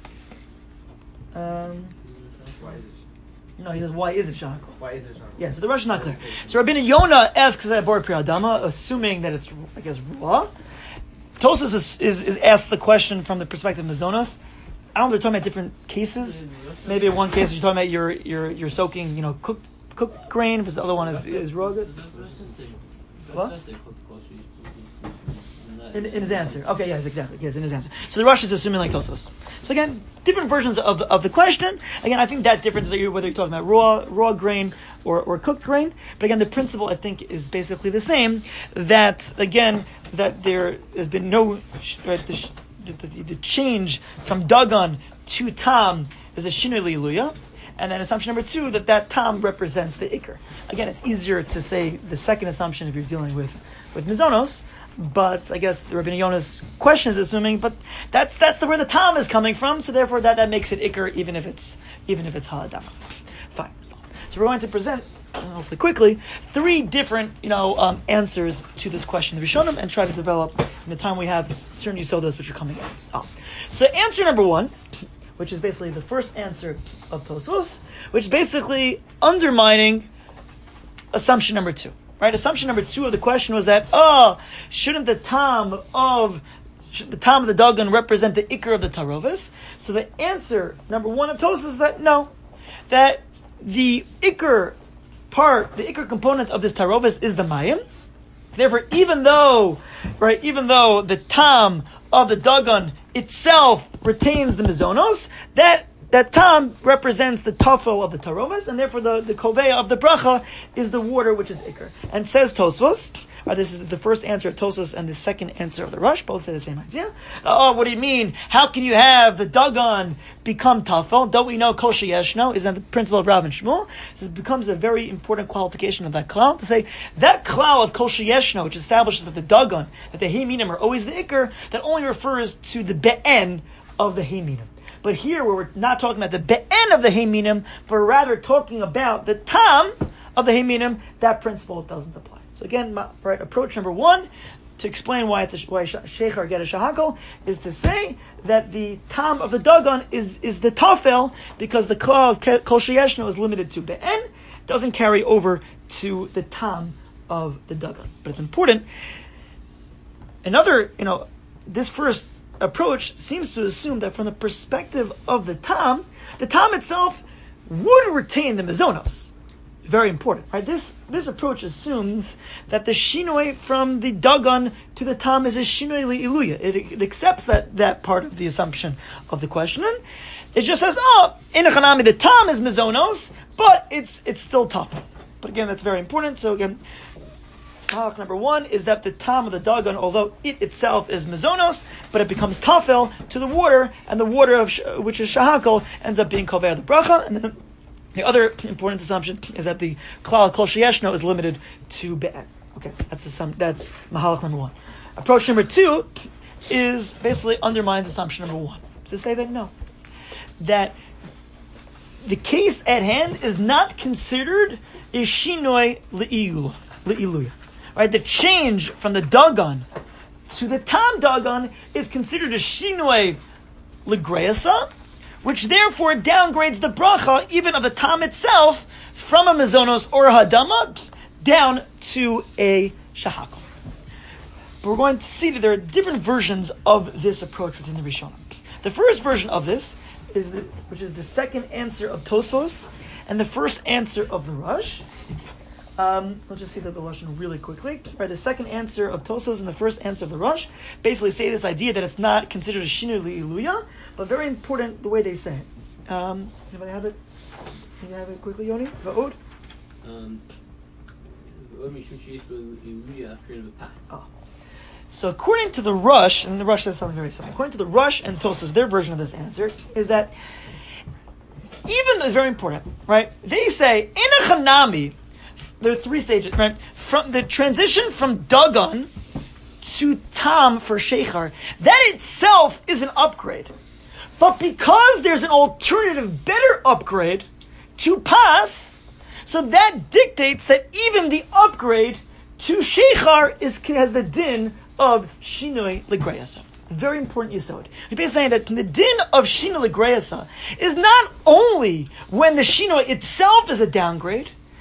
Um,
why is it?
No, he says why is it shahakol?
Why is it shahakol?
Yeah, so the Rush is not clear. So Rabbeinu Yonah asks that bor pri adama, assuming that it's I guess raw. Tosos is, is is asked the question from the perspective of mizonos. I don't know if they're talking about different cases. Maybe in one case you're talking about you're you're you're soaking, you know, cooked cooked grain, but the other one is is raw good. What? In, in his answer. Okay, yes, exactly. Yes, in his answer. So the Rosh is assuming like Tosos. So again, different versions of the, of the question. Again, I think that difference is whether you're talking about raw raw grain or, or cooked grain. But again, the principle I think is basically the same. That again, that there has been no right, the, the, the, the change from Dagon to Tam is a Shinui Liluya. And then assumption number two, that that Tam represents the Iker. Again, it's easier to say the second assumption if you're dealing with, with Mizonos. But I guess the Rabbeinu Yonah's question is assuming, but that's that's the where the Tam is coming from, so therefore that, that makes it Iker even if it's even if it's Ha'adama. Fine. So we're going to present, uh, hopefully quickly, three different you know um, answers to this question, the Rishonim, and try to develop in the time we have certain Yisodos which are coming out. Oh. So answer number one, which is basically the first answer of Tosfos, which is basically undermining assumption number two. Right, assumption number two of the question was that, oh, shouldn't the Tam of should the Tam of the Dagon represent the Iker of the Tarovis? So the answer, number one of Tosfos, is that no, that the Iker part, the Iker component of this Tarovis is the Mayim. Therefore, even though, right, even though the Tam of the Dagon itself retains the Mizonos, that That Tam represents the tafel of the taromas, and therefore the, the koveya of the bracha is the water, which is ikar. And says Tosfos, uh, this is the first answer of Tosfos and the second answer of the Rush, both say the same idea. Uh, oh, what do you mean? How can you have the Dagon become tafel? Don't we know kol sheyeshno? Isn't that the principle of Rav and Shmuel? So it becomes a very important qualification of that klal, to say that klal of kol sheyeshno, which establishes that the Dagon, that the Heiminim are always the ikar, that only refers to the be'en of the Heiminim. But here, where we're not talking about the be'en of the Heiminim, but rather talking about the Tam of the Heiminim, that principle doesn't apply. So again, my, right, approach number one, to explain why it's a, why Shechar get a Shahakol, is to say that the Tam of the Dagon is, is the Tafel, because the Klal of Kol Sheyeshno is limited to be'en, doesn't carry over to the Tam of the Dagon. But it's important. Another, you know, this first approach seems to assume that from the perspective of the Tam, the Tam itself would retain the Mizonos. Very important, right? This this approach assumes that the Shinoi from the Dagon to the Tam is a Shinoi Li'iluya. It, it accepts that, that part of the assumption of the question. It just says, oh, in Echanami, the Tam is Mizonos, but it's it's still Tafel. But again, that's very important. So again, Halach number one is that the Tam of the Dagon, although it itself is Mizonos, but it becomes Tafel to the water, and the water of which is Shahakol ends up being Kovei the Bracha. And then the other important assumption is that the Klal Kol Sheyeshno is limited to Be'en. Okay, that's a, that's Mahalach number one. Approach number two is basically undermines assumption number one. To say that no, that the case at hand is not considered a Shinoi Le'iluya. Right, the change from the Dagon to the Tam Dagon is considered a Shinoi Legreasa, which therefore downgrades the bracha even of the Tam itself from a Mizonos or a Hadama down to a Shahakol. But we're going to see that there are different versions of this approach within the Rishonim. The first version of this is the, which is the second answer of Tosfos and the first answer of the Rush. Um, let's just see the Lashon really quickly. Right, the second answer of Tosfos and the first answer of the Rush basically say this idea that it's not considered a Shinui Li'iluya, but very important the way they say it. Um, anybody have it? Can you have it quickly, Yoni? Va'od?
Um,
oh. So according to the Rush, and the Rush says something very similar, according to the Rush and Tosfos, their version of this answer is that even the very important, right? They say, in a Chanami, there are three stages, right? From the transition from Dagon to Tam for Shechar, that itself is an upgrade. But because there's an alternative, better upgrade to Pas, so that dictates that even the upgrade to Shechar is, has the din of Shinoi Legreasa. Very important yisod. He's basically saying that the din of Shinoi Legreasa is not only when the Shinoi itself is a downgrade,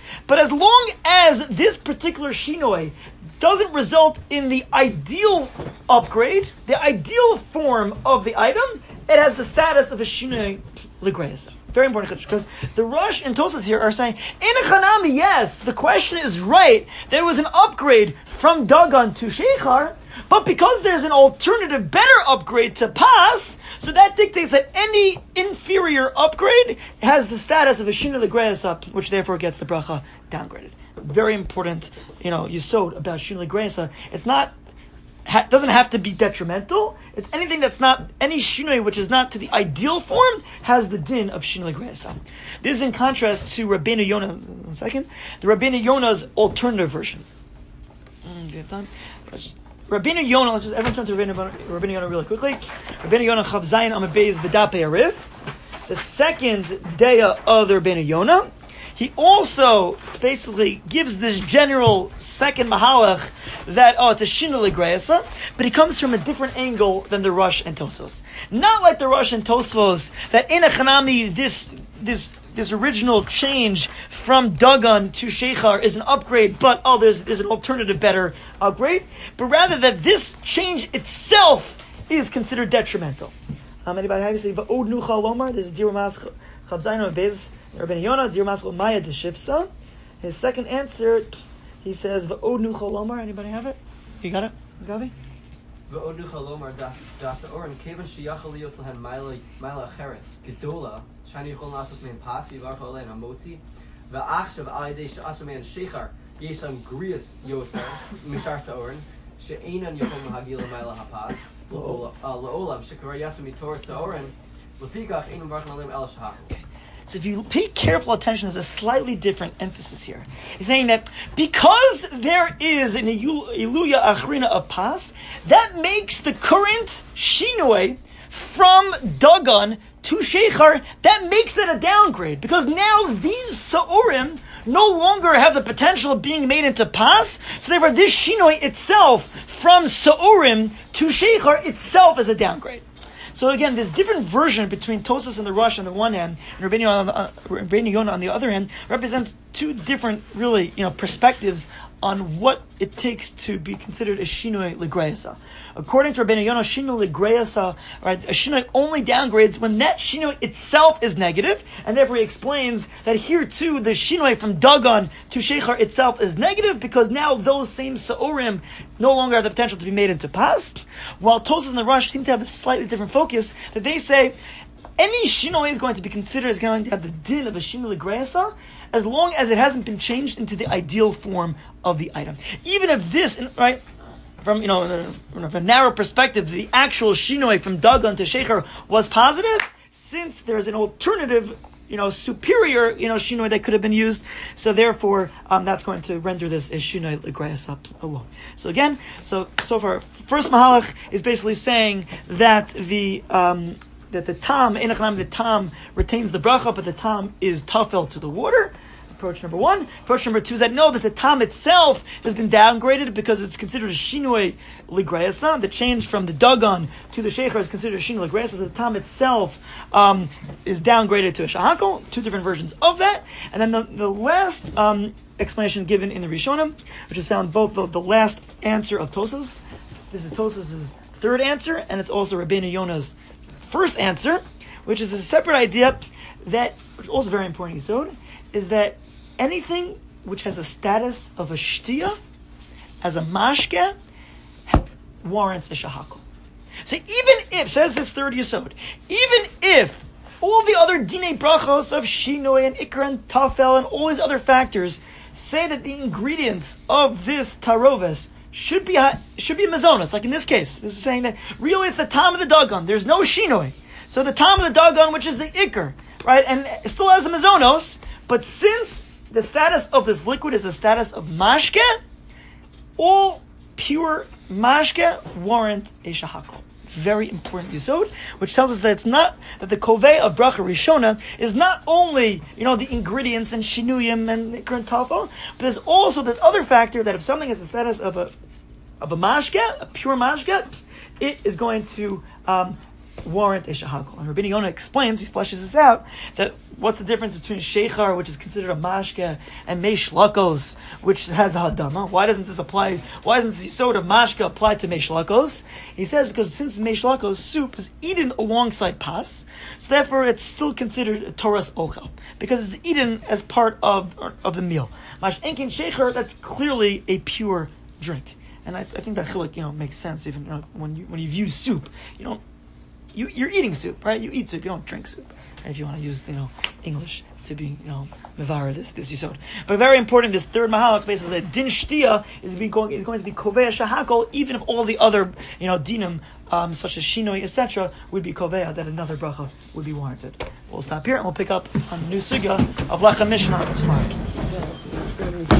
But as long as this particular shinoi doesn't result in the ideal upgrade, the ideal form of the item, it has the status of a shinoi l'greisa. Very important, because the Rosh and Tosas here are saying, in a Chanami, yes, the question is right. There was an upgrade from Dagon to Sheikhar, but because there's an alternative, better upgrade to Pas, so that dictates that any inferior upgrade has the status of a Shinoi l'greisa, which therefore gets the bracha downgraded. Very important, you know, yisod about Shinoi l'greisa. It's not, ha, doesn't have to be detrimental. It's anything that's not, any Shinoi which is not to the ideal form has the din of Shinoi l'greisa. This is in contrast to Rabbeinu Yonah, one second, the Rabbeinu Yonah's alternative version. Mm, do you have time? Rabbeinu Yonah, let's just everyone turn to Rabbeinu, Rabbeinu Yonah really quickly. Rabbeinu Yonah Chav Zayin Amud Beis B'Dapei Ariv. The second daya of the Rabbeinu Yonah, he also basically gives this general second mahalach that, oh, it's a Shinoi l'greisa, but he comes from a different angle than the Rosh and Tosfos. Not like the Rosh and Tosfos, that in a Chanami, this, this, this original change from Dagon to Sheikhar is an upgrade, but, oh, there's, there's an alternative better upgrade, but rather that this change itself is considered detrimental. Um, anybody have you say, Va'od nucha lomar? There's a Dir Mas Chabzaino Bez Rabbeinu Yonah, Dir Mas Maya Deshivsa. His second answer, he says, Va'od nucha lomar. Anybody have it? You got it, Gavi?
Va'od nucha lomar das das oren kevan sheyachal lios lehen mila mila acheres gedola shani yichol nasos mein pas yivarch olein hamotzi va'achshav alidei she'asu mein sheichar yesam grias yoser mishar sa'oren she'enan yichol mahagila mila hapas la'olam shekara yaftu mitor sa'oren l'fikach einam varch nalim el shahachol.
So if you pay careful attention, there's a slightly different emphasis here. He's saying that because there is an Iluya Achrina of Pas, that makes the current Shinoi from Dagon to Sheikhar, that makes it a downgrade. Because now these Sa'orim no longer have the potential of being made into Pas, so therefore this Shinoi itself from Sa'orim to Sheikhar itself is a downgrade. So again, this different version between Tosas and the Rosh on the one hand, and Rabbeinu Yonah on the, uh, Rabbeinu Yonah on the other hand, represents two different, really, you know, perspectives on what it takes to be considered a Shinoi l'greisa. According to Rabbeinu Yonah, Shinoi l'greisa, right, a Shinoi only downgrades when that Shinoi itself is negative, and therefore he explains that here too, the Shinoi from Dagon to Sheikhar itself is negative, because now those same Sa'orim no longer have the potential to be made into Pas, while Tosas and the Rosh seem to have a slightly different focus, that they say, any Shinoi is going to be considered as going to have the din of a Shinoi l'greisa, as long as it hasn't been changed into the ideal form of the item. Even if this, right, from, you know, from a narrow perspective, the actual Shinoi from Dagon to Sheikhar was positive, since there's an alternative, you know, superior, you know, Shinoi that could have been used, so therefore, um, that's going to render this as Shinoi l'greisa alone. So again, so, so far, first Mahalach is basically saying that the, um, that the tam, in Echanam, the tam retains the bracha, but the tam is tafel to the water. Approach number one. Approach number two is that no, that the tam itself has been downgraded because it's considered a Shinoi l'greisa. The change from the Dagon to the Sheikhar is considered a Shinoi l'greisa, so the tam itself um, is downgraded to a shahakol. Two different versions of that. And then the, the last um, explanation given in the Rishonim, which is found both the, the last answer of Tosas. This is Tosas' third answer, and it's also Rabbeinu Yonah's first answer, which is a separate idea that, which is also very important, Yisod, is that anything which has a status of a shtia, as a mashke, warrants a shahakol. So even if, says this third Yisod, even if all the other dinei brachos of shinoi and ikra and tafel and all these other factors say that the ingredients of this taroves should be should be mazonos, like in this case, this is saying that really it's the tam of the dagon. There's no shinoi, so the tam of the dagon, which is the ikr, right, and it still has a mazonos. But since the status of this liquid is the status of mashke, all pure mashke warrant a shahakol. Very important yisod, which tells us that it's not that the kovei of bracha rishona is not only, you know, the ingredients and shinuyim and ikr and tafel, but there's also this other factor that if something has the status of a of a mashke, a pure mashke, it is going to um, warrant a shahakol. And Rabbeinu Yonah explains, he fleshes this out, that what's the difference between sheichar, which is considered a mashke, and meish lakos, which has a hadama? Why doesn't this apply? Why doesn't the sort of mashke apply to meish lakos? He says because since meish lakos soup is eaten alongside pas, so therefore it's still considered a Torah's ochel because it's eaten as part of of the meal. Mash enkin sheichar, that's clearly a pure drink. And I, I think that chiluk, you know, makes sense. Even you know, when you when you view soup, you don't you you're eating soup, right? You eat soup, you don't drink soup. And if you want to use you know English to be you know mevara this this yisod. But very important, this third mahalach basis that din shtia is be going is going to be kovea shahakol, even if all the other you know dinim um, such as shinoi et cetera would be kovea, that another bracha would be warranted. We'll stop here and we'll pick up on the new sugya of Lechem Mishnah tomorrow.